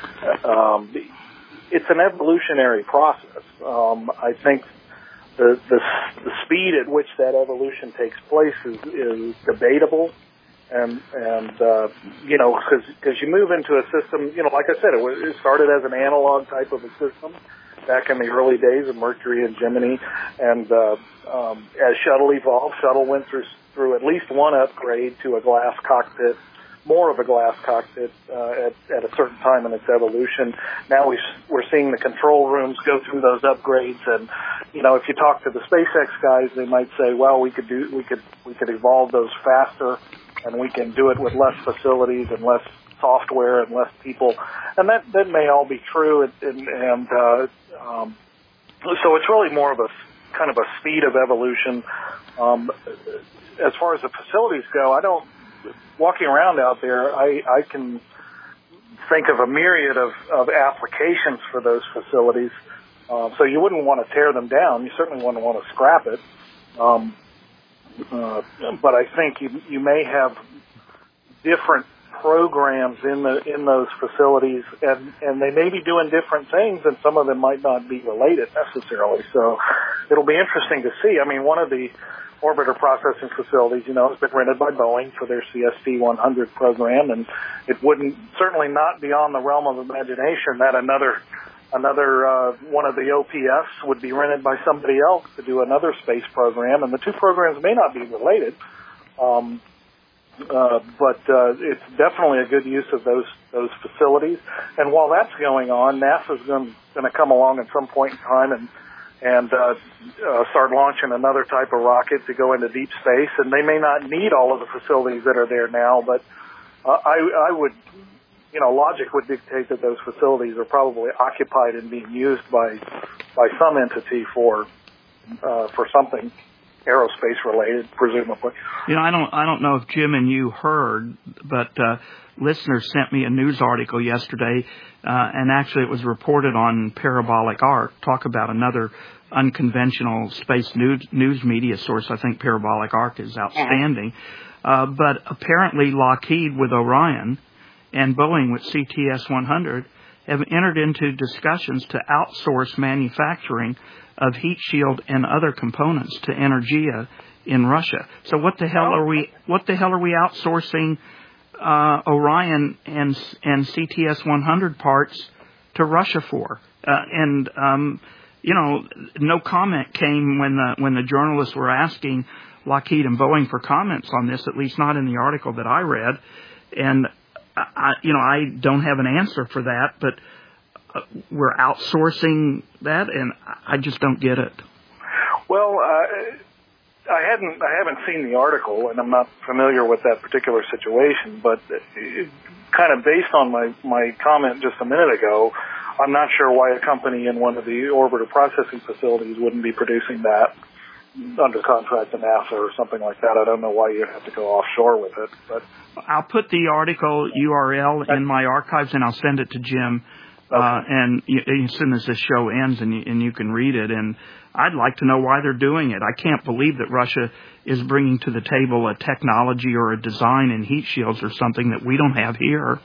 um, it's an evolutionary process. Um, I think the, the the speed at which that evolution takes place is, is debatable. And, and uh, you know, because you move into a system, you know, like I said, it, was, it started as an analog type of a system back in the early days of Mercury and Gemini. And uh, um, as Shuttle evolved, Shuttle went through, through at least one upgrade to a glass cockpit, more of a glass cockpit uh, at, at a certain time in its evolution. Now we, we're seeing the control rooms go through those upgrades. And, you know, if you talk to the SpaceX guys, they might say, well, we could do, we could, we could evolve those faster, and we can do it with less facilities and less software and less people. And that, that may all be true. And, and uh, um, so it's really more of a kind of a speed of evolution. Um, as far as the facilities go, I don't, walking around out there, I, I can think of a myriad of, of applications for those facilities. Uh, so you wouldn't want to tear them down. You certainly wouldn't want to scrap it. Um, Uh, but I think you, you may have different programs in the in those facilities, and, and they may be doing different things, and some of them might not be related necessarily. So it'll be interesting to see. I mean, one of the orbiter processing facilities, you know, has been rented by Boeing for their C S T one hundred program, and it wouldn't certainly not beyond the realm of imagination that another Another uh, one of the O P Fs would be rented by somebody else to do another space program, and the two programs may not be related, um, uh, but uh, it's definitely a good use of those those facilities. And while that's going on, NASA's going to come along at some point in time and and uh, uh, start launching another type of rocket to go into deep space, and they may not need all of the facilities that are there now, but uh, I, I would. You know, logic would dictate that those facilities are probably occupied and being used by by some entity for uh, for something aerospace related, presumably. You know, I don't I don't know if Jim and you heard, but uh, listeners sent me a news article yesterday, uh, and actually it was reported on Parabolic Arc. Talk about another unconventional space news news media source. I think Parabolic Arc is outstanding, uh, but apparently Lockheed with Orion and Boeing with C T S one hundred have entered into discussions to outsource manufacturing of heat shield and other components to Energia in Russia. So what the hell are we? What the hell are we outsourcing uh, Orion and and C T S one hundred parts to Russia for? Uh, and um, you know, no comment came when the when the journalists were asking Lockheed and Boeing for comments on this. At least not in the article that I read. And I, you know, I don't have an answer for that, but uh, we're outsourcing that, and I just don't get it. Well, uh, I hadn't, I haven't seen the article, and I'm not familiar with that particular situation. But it, kind of based on my my comment just a minute ago, I'm not sure why a company in one of the orbiter processing facilities wouldn't be producing that under contract to NASA or something like that. I don't know why you have to go offshore with it, but I'll put the article U R L in my archives, and I'll send it to Jim Uh, and you, as soon as this show ends and you, and you can read it, and I'd like to know why they're doing it. I can't believe that Russia is bringing to the table a technology or a design in heat shields or something that we don't have here.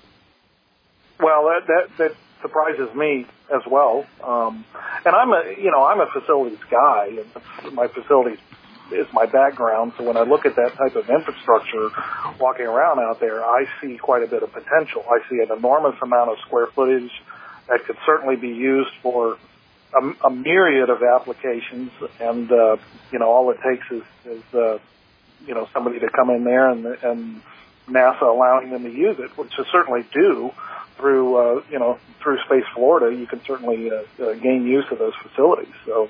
Well, that that, that surprises me as well. Um, and I'm a, you know, I'm a facilities guy, and my facilities is my background. So when I look at that type of infrastructure walking around out there, I see quite a bit of potential. I see an enormous amount of square footage that could certainly be used for a, a myriad of applications. And, uh, you know, all it takes is, is uh, you know, somebody to come in there and, and NASA allowing them to use it, which they certainly do through, uh, you know, through Space Florida. You can certainly uh, uh, gain use of those facilities. So,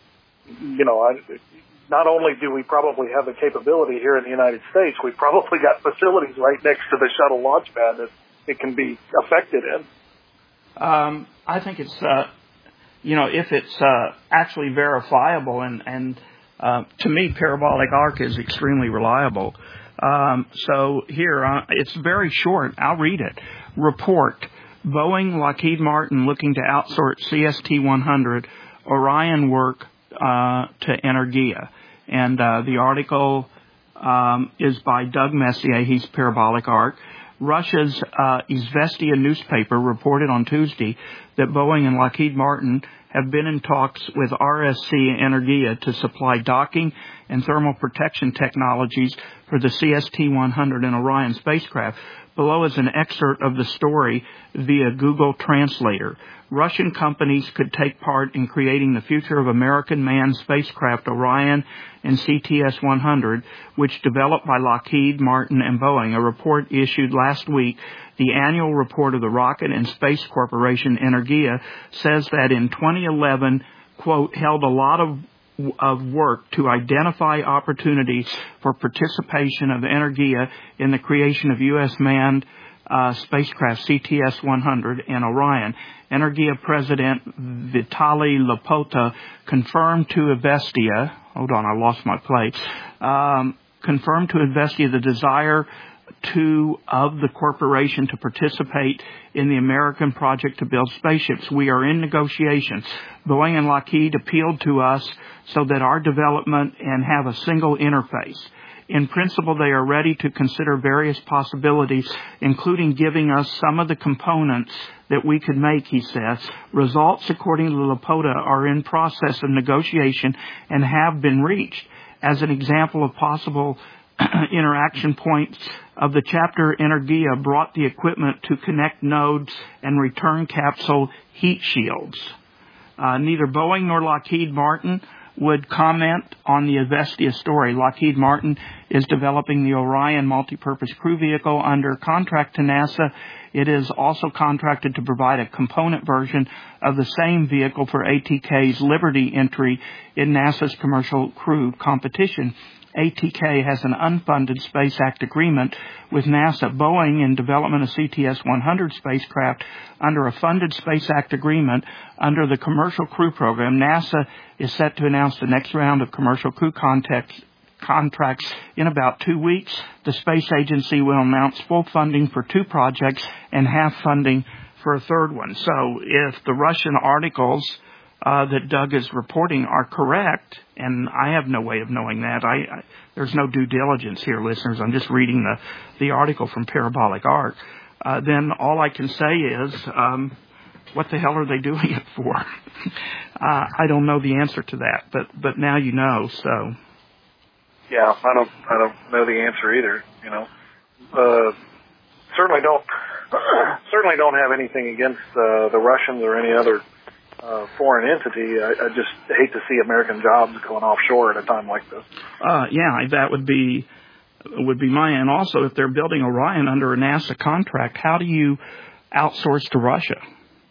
you know, I, not only do we probably have the capability here in the United States, we've probably got facilities right next to the shuttle launch pad that it can be affected in. Um, I think it's, uh, you know, if it's uh, actually verifiable, and, and uh, to me, Parabolic Arc is extremely reliable. Um, so here, uh, it's very short. I'll read it. Report: Boeing, Lockheed Martin looking to outsource C S T one hundred Orion work uh, to Energia. And uh, the article um, is by Doug Messier. He's Parabolic Arc. Russia's uh, Izvestia newspaper reported on Tuesday that Boeing and Lockheed Martin have been in talks with R S C Energia to supply docking and thermal protection technologies for the C S T one hundred and Orion spacecraft. Below is an excerpt of the story via Google Translator. Russian companies could take part in creating the future of American manned spacecraft Orion and C T S one hundred, which developed by Lockheed Martin and Boeing. A report issued last week, the annual report of the Rocket and Space Corporation Energia, says that in twenty eleven, quote, held a lot of of work to identify opportunities for participation of Energia in the creation of U S manned uh, spacecraft C T S one hundred and Orion. Energia President Vitaly Lopota confirmed to Izvestia, hold on, I lost my place, um, confirmed to Izvestia the desire to of the corporation to participate in the American project to build spaceships. We are in negotiations. Boeing and Lockheed appealed to us so that our development and have a single interface. In principle, they are ready to consider various possibilities, including giving us some of the components that we could make, he says. Results, according to Lopota, are in process of negotiation and have been reached. As an example of possible interaction points of the chapter, Energia brought the equipment to connect nodes and return capsule heat shields. Uh, neither Boeing nor Lockheed Martin would comment on the Izvestia story. Lockheed Martin is developing the Orion multipurpose crew vehicle under contract to NASA. It is also contracted to provide a component version of the same vehicle for A T K's Liberty entry in NASA's commercial crew competition. A T K has an unfunded Space Act agreement with NASA. Boeing, in development of C T S one hundred spacecraft under a funded Space Act agreement under the Commercial Crew Program. NASA is set to announce the next round of commercial crew context contracts in about two weeks. The space agency will announce full funding for two projects and half funding for a third one. So if the Russian articles Uh, that Doug is reporting are correct, and I have no way of knowing that. I, I there's no due diligence here, listeners. I'm just reading the, the article from Parabolic Arc. Uh, then all I can say is, um, what the hell are they doing it for? uh, I don't know the answer to that, but but now you know. So yeah, I don't I don't know the answer either. You know, uh, certainly don't certainly don't have anything against uh, the Russians or any other Uh, foreign entity. I, I just hate to see American jobs going offshore at a time like this. Uh, yeah, that would be would be my and also if they're building Orion under a NASA contract, how do you outsource to Russia?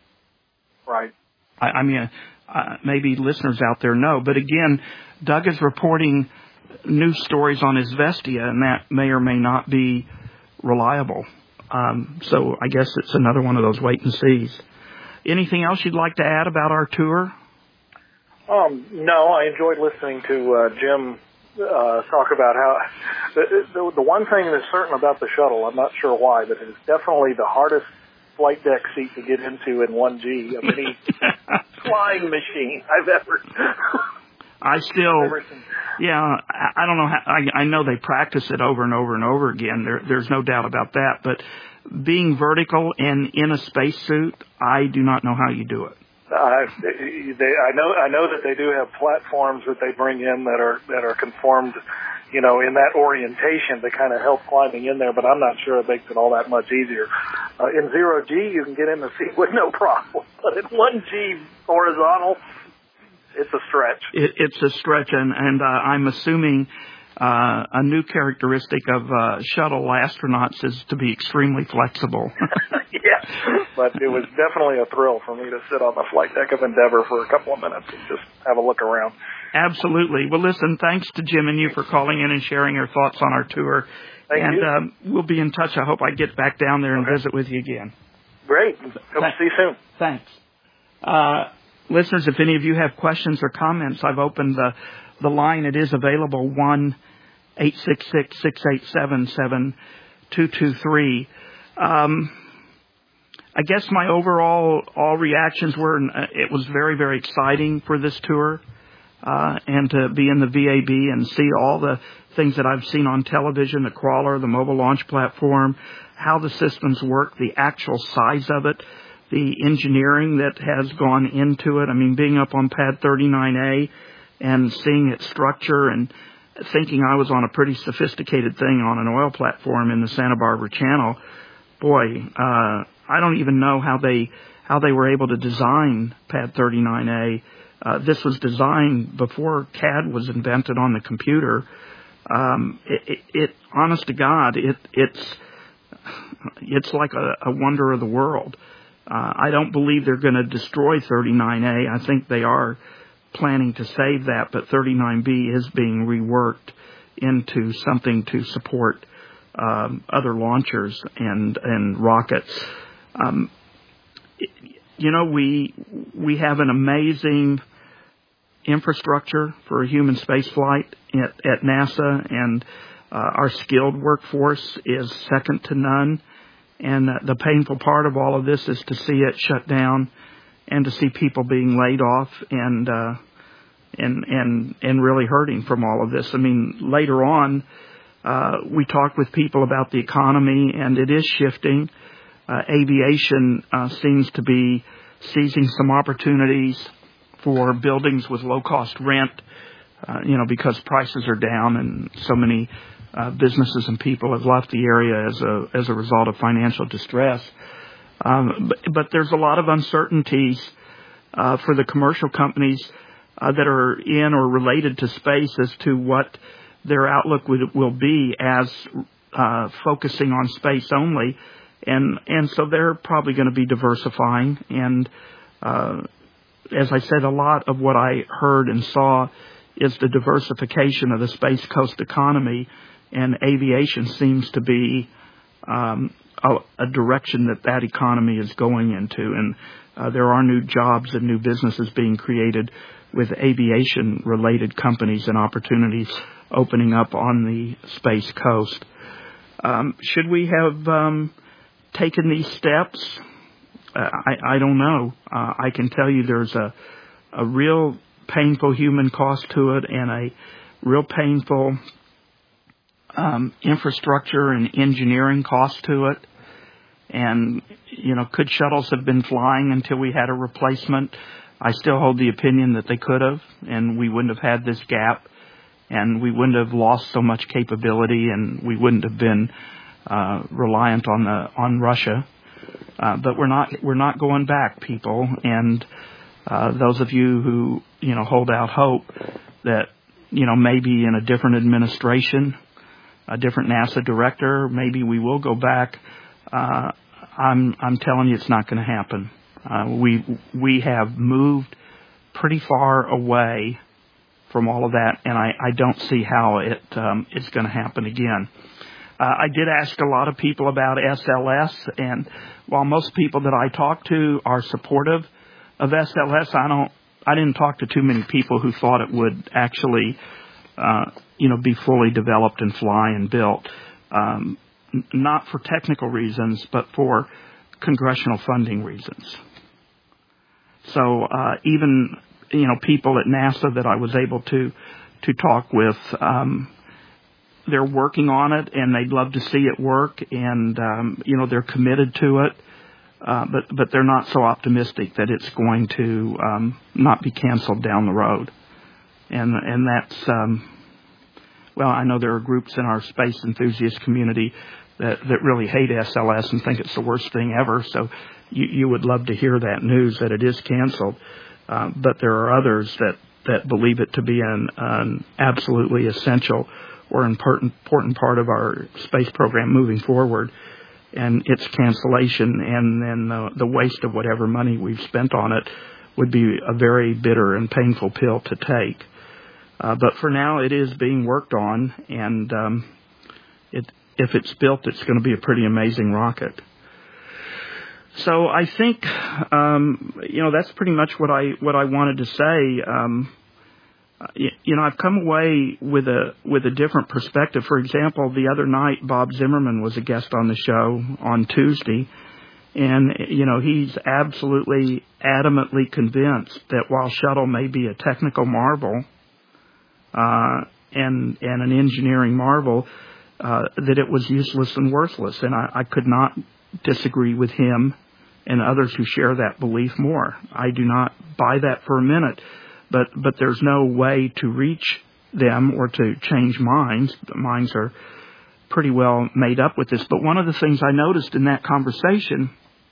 Right. I, I mean, uh, maybe listeners out there know, but again, Doug is reporting news stories on Izvestia, and that may or may not be reliable. Um, so I guess it's another one of those wait and sees. Anything else you'd like to add about our tour? Um, no, I enjoyed listening to uh, Jim uh, talk about how the, the, the one thing that's certain about the shuttle, I'm not sure why, but it's definitely the hardest flight deck seat to get into in one G of any flying machine I've ever. I still, yeah, I, I don't know how, I, I know they practice it over and over and over again. There, there's no doubt about that. But being vertical and in a spacesuit, I do not know how you do it. Uh, they, I know, I know that they do have platforms that they bring in that are that are conformed, you know, in that orientation to kind of help climbing in there. But I'm not sure it makes it all that much easier. Uh, in zero G, you can get in the seat with no problem. But in one G horizontal, it's a stretch. It, it's a stretch, and and uh, I'm assuming. Uh, a new characteristic of uh, shuttle astronauts is to be extremely flexible. Yeah, but it was definitely a thrill for me to sit on the flight deck of Endeavour for a couple of minutes and just have a look around. Absolutely. Well, listen, thanks to Jim and you for calling in and sharing your thoughts on our tour. Thank and you. Um, we'll be in touch. I hope I get back down there and Okay. visit with you again. Great. Hope to see you soon. Thanks. Uh, listeners, if any of you have questions or comments, I've opened the, the line. It is available, one eight six six, six eight seven, seven two two three. Um, I guess my overall all reactions were uh, it was very, very exciting for this tour uh, and to be in the V A B and see all the things that I've seen on television, the crawler, the mobile launch platform, how the systems work, the actual size of it, the engineering that has gone into it. I mean, being up on Pad thirty-nine A and seeing its structure and thinking I was on a pretty sophisticated thing on an oil platform in the Santa Barbara Channel, boy, uh, I don't even know how they how they were able to design Pad thirty-nine A. Uh, this was designed before C A D was invented on the computer. Um, it, it, it, honest to God, it, it's it's like a, a wonder of the world. Uh, I don't believe they're going to destroy thirty-nine A. I think they are planning to save that, but thirty-nine B is being reworked into something to support um, other launchers and and rockets. Um, you know, we we have an amazing infrastructure for human spaceflight at, at NASA, and uh, our skilled workforce is second to none. And uh, the painful part of all of this is to see it shut down and to see people being laid off and uh, and and and really hurting from all of this. I mean, later on, uh, we talked with people about the economy, and it is shifting. Uh, aviation uh, seems to be seizing some opportunities for buildings with low-cost rent, uh, you know, because prices are down and so many uh, businesses and people have left the area as a as a result of financial distress. Um, but, but there's a lot of uncertainties uh, for the commercial companies uh, that are in or related to space as to what their outlook would, will be as uh, focusing on space only. And and so they're probably going to be diversifying. And uh, as I said, a lot of what I heard and saw is the diversification of the Space Coast economy, and aviation seems to be um, a, a direction that that economy is going into. And uh, there are new jobs and new businesses being created with aviation-related companies and opportunities opening up on the Space Coast. Um, should we have um, taken these steps? Uh, I, I don't know. Uh, I can tell you there's a, a real painful human cost to it and a real painful um, infrastructure and engineering cost to it. And, you know, could shuttles have been flying until we had a replacement? I still hold the opinion that they could have, and we wouldn't have had this gap, and we wouldn't have lost so much capability, and we wouldn't have been uh, reliant on the on Russia. Uh, but we're not we're not going back, people. And uh, those of you who you know hold out hope that you know maybe in a different administration, a different NASA director, maybe we will go back. Uh, I'm I'm telling you, it's not going to happen. Uh, we we have moved pretty far away from all of that, and I, I don't see how it um, it's going to happen again. Uh, I did ask a lot of people about S L S, and while most people that I talk to are supportive of S L S, I don't I didn't talk to too many people who thought it would actually uh, you know be fully developed and fly and built. Um, not for technical reasons, but for congressional funding reasons. So uh, even, you know, people at NASA that I was able to to talk with, um, they're working on it, and they'd love to see it work, and, um, you know, they're committed to it, uh, but, but they're not so optimistic that it's going to um, not be canceled down the road. And, and that's, um, well, I know there are groups in our space enthusiast community that, that really hate S L S and think it's the worst thing ever, so you, you would love to hear that news that it is canceled. Uh, but there are others that, that believe it to be an, an absolutely essential or important, important part of our space program moving forward, and its cancellation and then the, the waste of whatever money we've spent on it would be a very bitter and painful pill to take. Uh, but for now, it is being worked on, and um, it, if it's built, it's going to be a pretty amazing rocket. So I think, um, you know, that's pretty much what I what I wanted to say. Um, you, you know, I've come away with a with a different perspective. For example, the other night, Bob Zimmerman was a guest on the show on Tuesday, and you know, he's absolutely adamantly convinced that while shuttle may be a technical marvel uh, and and an engineering marvel, uh, that it was useless and worthless, and I, I could not disagree with him and others who share that belief more. I do not buy that for a minute, but but there's no way to reach them or to change minds. The minds are pretty well made up with this. But one of the things I noticed in that conversation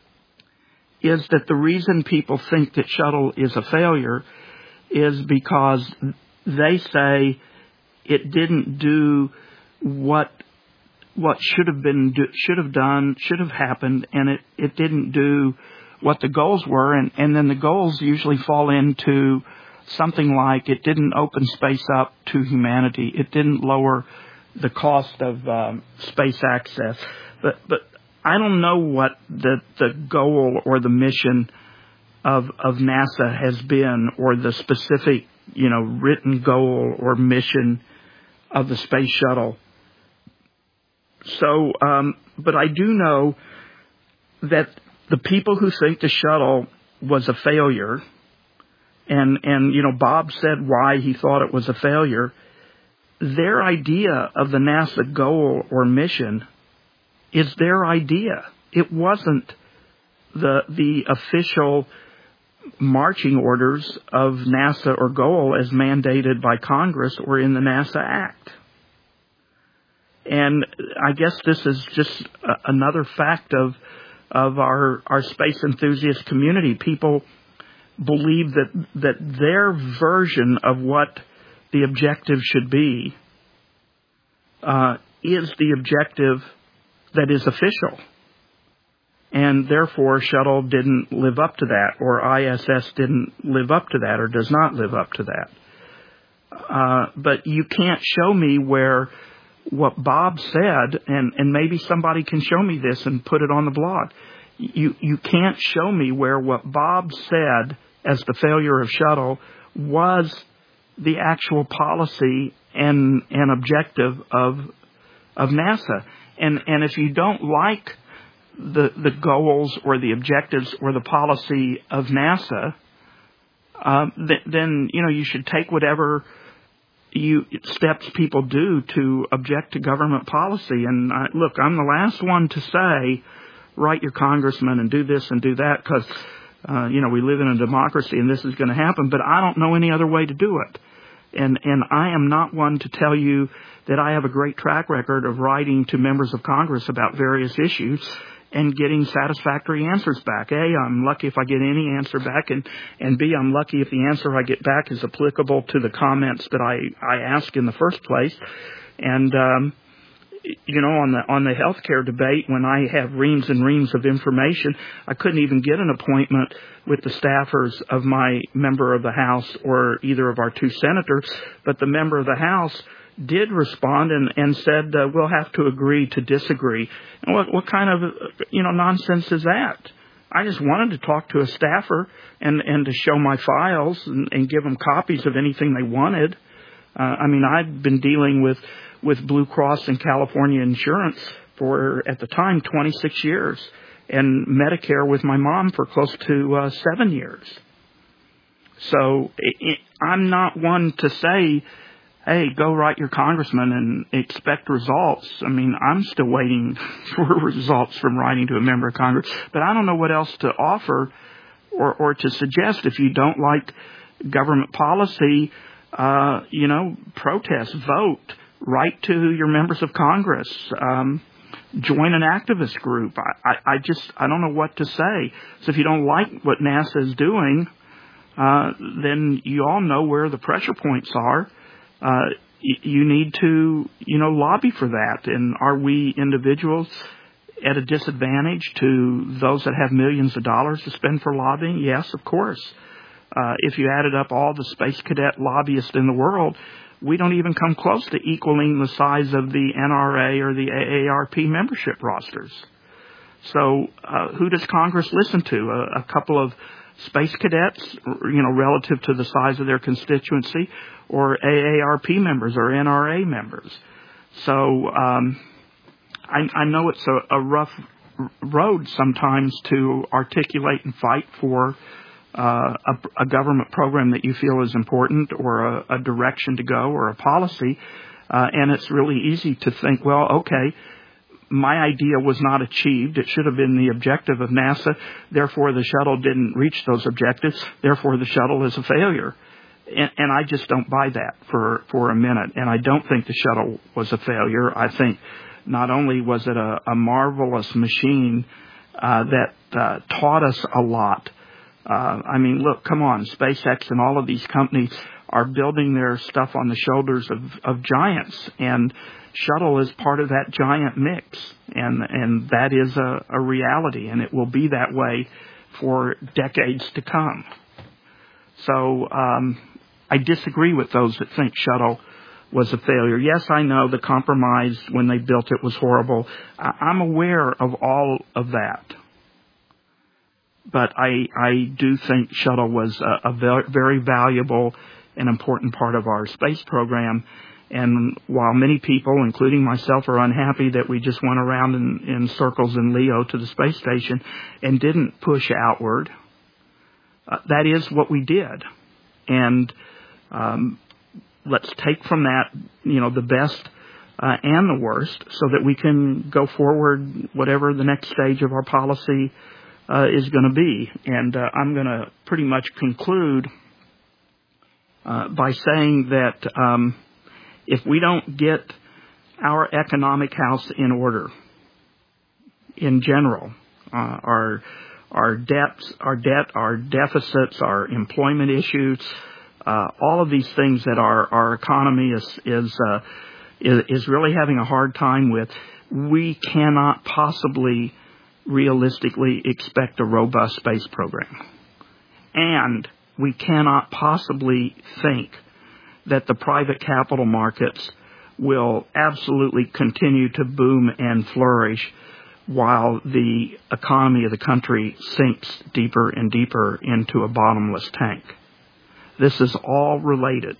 is that the reason people think that shuttle is a failure is because they say it didn't do what what should have been, should have done, should have happened, and it, it didn't do what the goals were, and, and then the goals usually fall into something like it didn't open space up to humanity, it didn't lower the cost of um, space access. But but I don't know what the the goal or the mission of of NASA has been, or the specific, you know, written goal or mission of the space shuttle. So, um, but I do know that the people who think the shuttle was a failure, and, and, you know, Bob said why he thought it was a failure, their idea of the NASA goal or mission is their idea. It wasn't the, the official marching orders of NASA or goal as mandated by Congress or in the NASA Act. And I guess this is just another fact of of our, our space enthusiast community. People believe that that their version of what the objective should be uh, is the objective that is official. And therefore, shuttle didn't live up to that, or I S S didn't live up to that, or does not live up to that. Uh, but you can't show me where what Bob said, and, and maybe somebody can show me this and put it on the blog. You you can't show me where what Bob said as the failure of shuttle was the actual policy and and objective of of NASA. And and if you don't like the the goals or the objectives or the policy of NASA, um, th- then you know you should take whatever You steps people do to object to government policy. And I, look, I'm the last one to say, write your congressman and do this and do that, because uh, you know we live in a democracy and this is going to happen. But I don't know any other way to do it. And and I am not one to tell you that I have a great track record of writing to members of Congress about various issues and getting satisfactory answers back. A, I'm lucky if I get any answer back, and, and B, I'm lucky if the answer I get back is applicable to the comments that I, I ask in the first place. And, um, you know, on the on the healthcare debate, when I have reams and reams of information, I couldn't even get an appointment with the staffers of my member of the House or either of our two senators, but the member of the House did respond and, and said, uh, we'll have to agree to disagree. And what, what kind of, you know, nonsense is that? I just wanted to talk to a staffer and, and to show my files and, and give them copies of anything they wanted. Uh, I mean, I'd been dealing with, with Blue Cross and California Insurance for, at the time, twenty-six years. and Medicare with my mom for close to uh, seven years. So it, it, I'm not one to say, hey, go write your congressman and expect results. I mean, I'm still waiting for results from writing to a member of Congress, but I don't know what else to offer or, or to suggest. If you don't like government policy, uh, you know, protest, vote, write to your members of Congress, um, join an activist group. I, I, I just, I don't know what to say. So if you don't like what NASA is doing, uh, then you all know where the pressure points are. Uh, y- you need to, you know, lobby for that. And are we individuals at a disadvantage to those that have millions of dollars to spend for lobbying? Yes, of course. Uh, if you added up all the space cadet lobbyists in the world, we don't even come close to equaling the size of the N R A or the A A R P membership rosters. So uh, who does Congress listen to? A, a couple of space cadets, you know, relative to the size of their constituency, or A A R P members or N R A members? So um, I, I know it's a, a rough road sometimes to articulate and fight for Uh, a, a government program that you feel is important, or a, a direction to go, or a policy, uh, and it's really easy to think, well, okay, my idea was not achieved. It should have been the objective of NASA. Therefore, the shuttle didn't reach those objectives. Therefore, the shuttle is a failure. And, and I just don't buy that for, for a minute. And I don't think the shuttle was a failure. I think not only was it a, a marvelous machine uh, that uh, taught us a lot. Uh, I mean, look, come on, SpaceX and all of these companies are building their stuff on the shoulders of, of giants, and shuttle is part of that giant mix, and and that is a, a reality, and it will be that way for decades to come. So um, I disagree with those that think shuttle was a failure. Yes, I know the compromise when they built it was horrible. I, I'm aware of all of that. But I, I do think shuttle was a, a very valuable and important part of our space program. And while many people, including myself, are unhappy that we just went around in, in circles in Leo to the space station and didn't push outward, uh, that is what we did. And um, let's take from that, you know, the best uh, and the worst, so that we can go forward whatever the next stage of our policy Uh, is going to be. And uh, I'm going to pretty much conclude uh, by saying that um, if we don't get our economic house in order in general, uh, our our debts, our debt, our deficits, our employment issues, uh, all of these things that our our economy is is, uh, is is really having a hard time with, we cannot possibly realistically expect a robust space program. And we cannot possibly think that the private capital markets will absolutely continue to boom and flourish while the economy of the country sinks deeper and deeper into a bottomless tank. This is all related.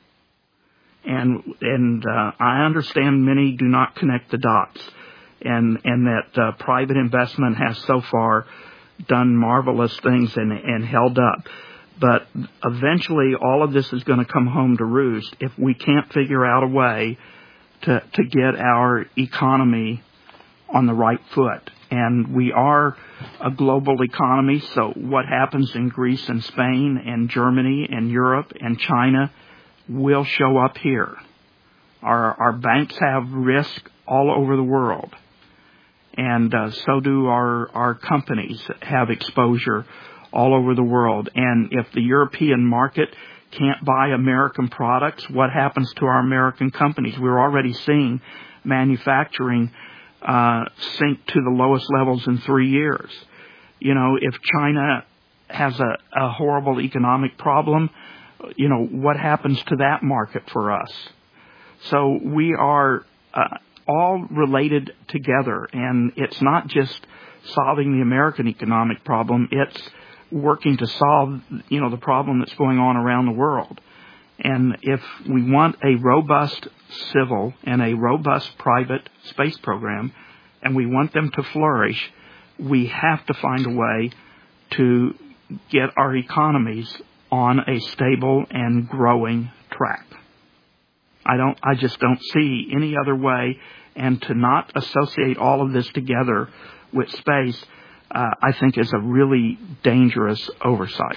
And, and uh, I understand many do not connect the dots. And, and that uh, private investment has so far done marvelous things and, and held up. But eventually all of this is going to come home to roost if we can't figure out a way to, to get our economy on the right foot. And we are a global economy, so what happens in Greece and Spain and Germany and Europe and China will show up here. Our, our banks have risk all over the world. And uh, so do our, our companies have exposure all over the world. And if the European market can't buy American products, what happens to our American companies? We're already seeing manufacturing uh, sink to the lowest levels in three years. You know, if China has a, a horrible economic problem, you know, what happens to that market for us? So we are Uh, all related together, and it's not just solving the American economic problem, it's working to solve, you know, the problem that's going on around the world. And if we want a robust civil and a robust private space program, and we want them to flourish, we have to find a way to get our economies on a stable and growing track. I don't, I just don't see any other way, and to not associate all of this together with space, uh, I think is a really dangerous oversight.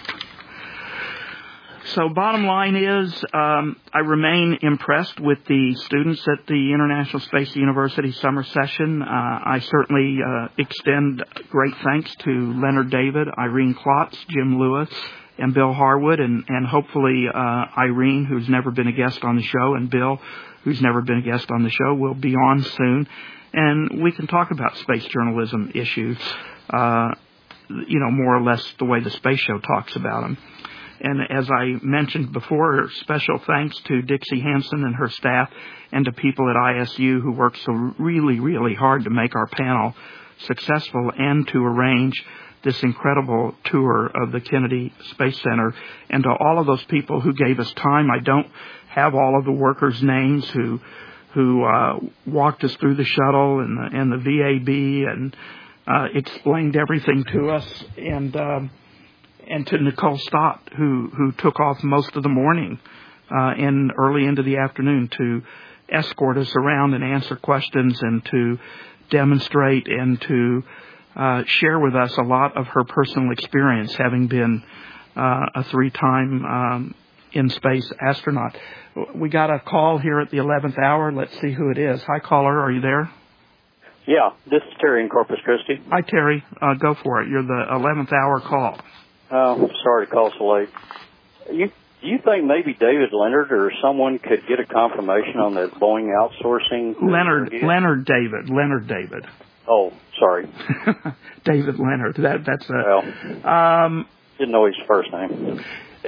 So bottom line is, um, I remain impressed with the students at the International Space University summer session. Uh, I certainly uh, extend great thanks to Leonard David, Irene Klotz, Jim Lewis, and Bill Harwood, and, and hopefully uh, Irene, who's never been a guest on the show, and Bill, who's never been a guest on the show, will be on soon. And we can talk about space journalism issues, uh, you know, more or less the way the Space Show talks about them. And as I mentioned before, special thanks to Dixie Hansen and her staff, and to people at I S U who worked so really, really hard to make our panel successful and to arrange this incredible tour of the Kennedy Space Center, and to all of those people who gave us time. I don't have all of the workers' names who who uh, walked us through the shuttle and the, and the V A B and uh, explained everything to us, and um, and to Nicole Stott, who, who took off most of the morning uh, and early into the afternoon to escort us around and answer questions and to demonstrate and to uh, share with us a lot of her personal experience, having been uh, a three-time um, in-space astronaut. We got a call here at the eleventh hour. Let's see who it is. Hi, caller. Are you there? Yeah, this is Terry in Corpus Christi. Hi, Terry. Uh, go for it. You're the eleventh hour call. Oh, sorry to call so late. You, do you think maybe David Leonard or someone could get a confirmation on the Boeing outsourcing? Leonard, Leonard David, Leonard David. Oh, sorry. David Leonard. That that's a. Well, um, didn't know his first name.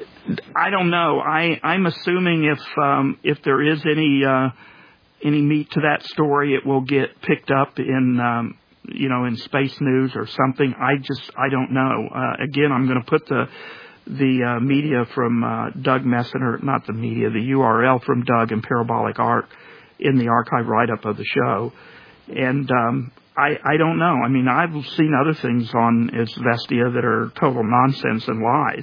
I don't know. I I'm assuming if um, if there is any uh, any meat to that story, it will get picked up in. Um, you know, in Space News or something. I just, I don't know. Uh, again, I'm going to put the the uh, media from uh, Doug Messner, not the media, the U R L from Doug and Parabolic Art in the archive write-up of the show. And um, I, I don't know. I mean, I've seen other things on Izvestia that are total nonsense and lies.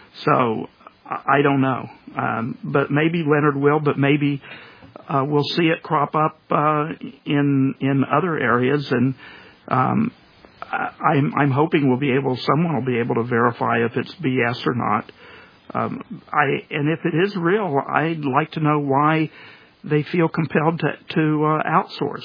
So I don't know. Um, but maybe Leonard will, but maybe uh, we'll see it crop up uh, in in other areas. And Um, I'm, I'm hoping we'll be able, someone will be able to verify if it's B S or not. Um, I, and if it is real, I'd like to know why they feel compelled to, to uh, outsource.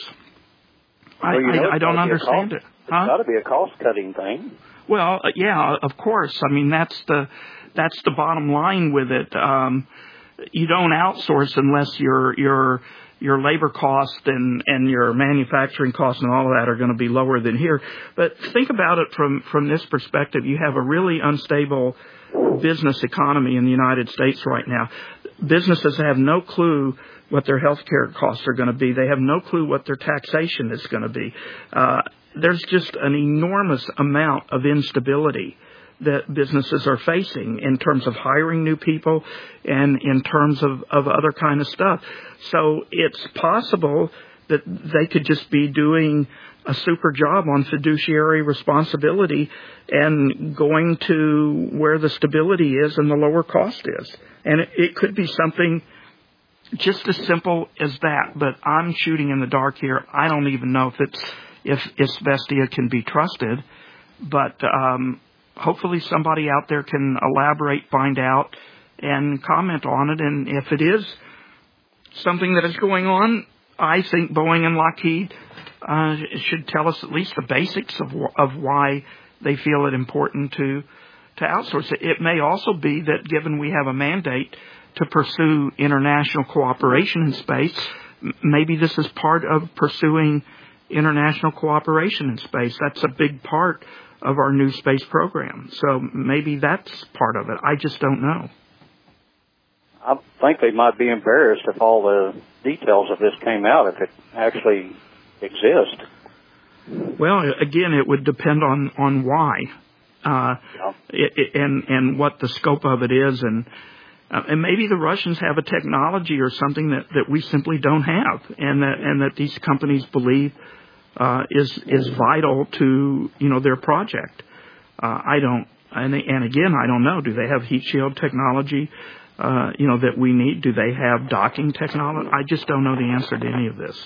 I, well, you know, I, I don't understand cost, it. Huh? It's got to be a cost-cutting thing. Well, uh, yeah, of course. I mean, that's the that's the bottom line with it. Um, you don't outsource unless you're you're your labor cost and, and your manufacturing costs and all of that are going to be lower than here. But think about it from, from this perspective. You have a really unstable business economy in the United States right now. Businesses have no clue what their health care costs are going to be. They have no clue what their taxation is going to be. Uh, there's just an enormous amount of instability that businesses are facing in terms of hiring new people and in terms of, of other kind of stuff. So it's possible that they could just be doing a super job on fiduciary responsibility and going to where the stability is and the lower cost is. And it, it could be something just as simple as that, but I'm shooting in the dark here. I don't even know if it's, if Izvestia can be trusted, but, um, hopefully somebody out there can elaborate, find out, and comment on it. And if it is something that is going on, I think Boeing and Lockheed uh, should tell us at least the basics of of why they feel it important to to outsource it. It may also be that given we have a mandate to pursue international cooperation in space, maybe this is part of pursuing international cooperation in space. That's a big part of our new space program. So maybe that's part of it. I just don't know. I think they might be embarrassed if all the details of this came out, if it actually exists. Well, again, it would depend on, on why uh, yeah. it, it, and, and what the scope of it is. And uh, and maybe the Russians have a technology or something that, that we simply don't have, and that, and that these companies believe uh, is is vital to, you know, their project. Uh, I don't, and, and again, I don't know. Do they have heat shield technology, uh, you know, that we need? Do they have docking technology? I just don't know the answer to any of this.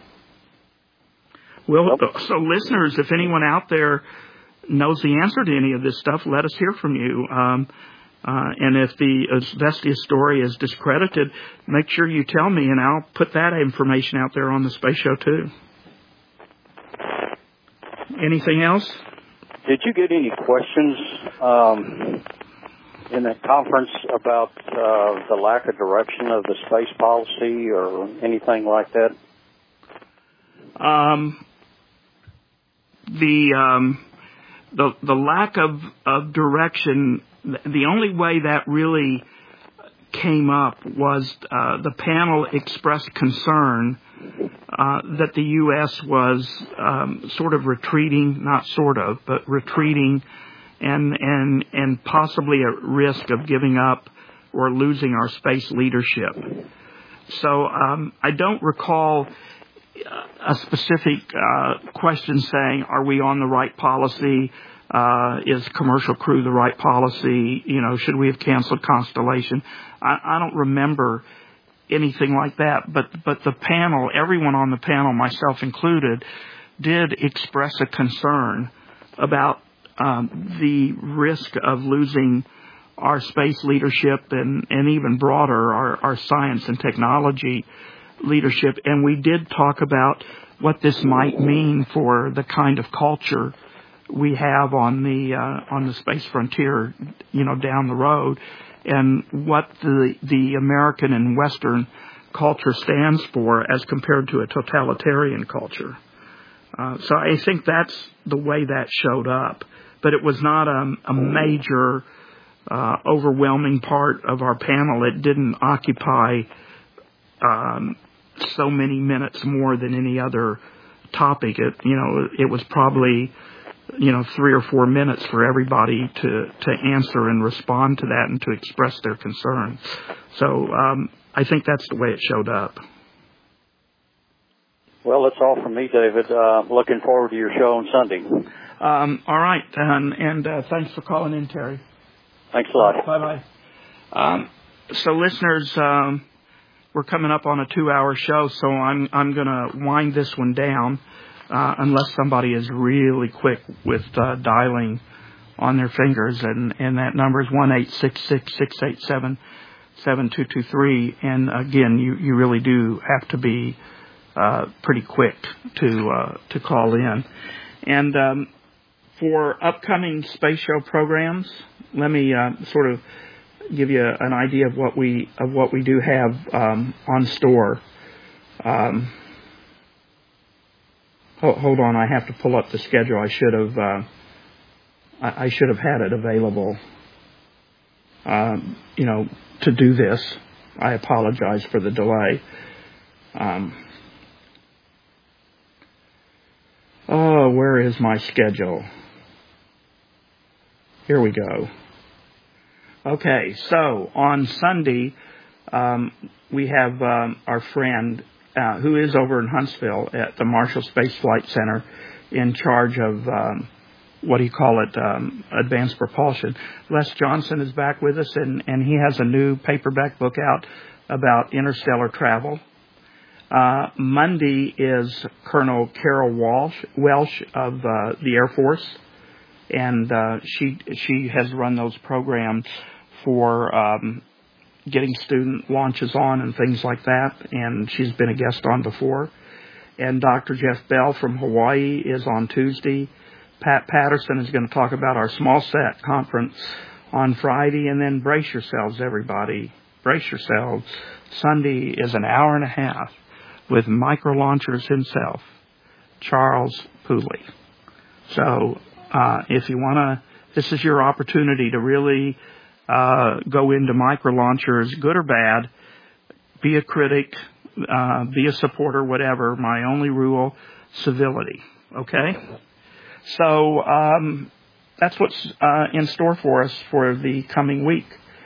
Well, so listeners, if anyone out there knows the answer to any of this stuff, let us hear from you. Um, uh, and if the Asbestos story is discredited, make sure you tell me, and I'll put that information out there on the Space Show too. Anything else? Did you get any questions um, in the conference about uh, the lack of direction of the space policy or anything like that? Um, the um, the the lack of, of direction. The only way that really came up was uh, the panel expressed concern uh, that the U S was um, sort of retreating, not sort of, but retreating, and and and possibly at risk of giving up or losing our space leadership. So um, I don't recall a specific uh, question saying, are we on the right policy? Uh, is commercial crew the right policy? You know, should we have canceled Constellation? I, I don't remember anything like that, but, but the panel, everyone on the panel, myself included, did express a concern about um, the risk of losing our space leadership and, and even broader, our, our science and technology leadership. And we did talk about what this might mean for the kind of culture we have on the uh, on the space frontier, you know, down the road, and what the the American and Western culture stands for as compared to a totalitarian culture. Uh, so I think that's the way that showed up, but it was not a, a major, uh, overwhelming part of our panel. It didn't occupy um, so many minutes more than any other topic. It, you know, it was probably, you know, three or four minutes for everybody to, to answer and respond to that and to express their concern. So um, I think that's the way it showed up. Well, that's all from me, David. Uh, looking forward to your show on Sunday. Um, all right, and, and uh, thanks for calling in, Terry. Thanks a lot. Bye-bye. Um, so, listeners, um, we're coming up on a two-hour show, so I'm I'm going to wind this one down. Uh, unless somebody is really quick with uh, dialing on their fingers, and, and that number is one eight six six, six eight seven, seven two two three. And again, you, you really do have to be uh, pretty quick to uh, to call in. And um, for upcoming Space Show programs, let me uh, sort of give you an idea of what we of what we do have um, on store. Um, Hold on, I have to pull up the schedule. I should have, uh, I should have had it available, um, you know, to do this. I apologize for the delay. Um, oh, where is my schedule? Here we go. Okay, so on Sunday, um, we have um, our friend Uh, who is over in Huntsville at the Marshall Space Flight Center in charge of, um, what do you call it, um, advanced propulsion. Les Johnson is back with us, and, and he has a new paperback book out about interstellar travel. Uh, Monday is Colonel Carol Walsh, Welsh of uh, the Air Force, and uh, she she has run those programs for um getting student launches on and things like that, and she's been a guest on before. And Doctor Jeff Bell from Hawaii is on Tuesday. Pat Patterson is going to talk about our small set conference on Friday, and then brace yourselves, everybody. Brace yourselves. Sunday is an hour and a half with micro launchers himself, Charles Pooley. So uh, if you want to, this is your opportunity to really Uh, go into micro launchers, good or bad. Be a critic, uh, be a supporter, whatever. My only rule, civility. Okay? So um, that's what's uh, in store for us for the coming week.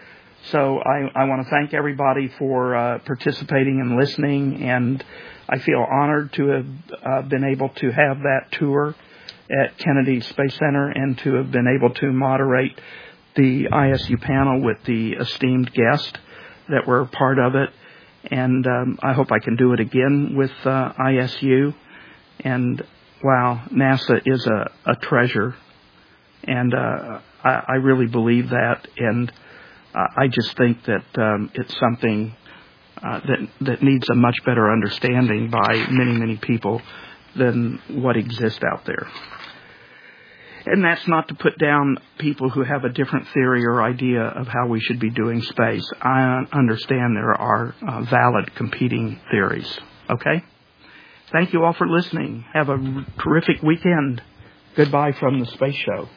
So I, I want to thank everybody for uh, participating and listening, and I feel honored to have uh, been able to have that tour at Kennedy Space Center and to have been able to moderate the I S U panel with the esteemed guests that were part of it. And um, I hope I can do it again with uh, I S U. And, wow, NASA is a, a treasure. And uh, I, I really believe that. And uh, I just think that um, it's something uh, that, that needs a much better understanding by many, many people than what exists out there. And that's not to put down people who have a different theory or idea of how we should be doing space. I understand there are uh, valid competing theories. Okay? Thank you all for listening. Have a terrific weekend. Goodbye from the Space Show.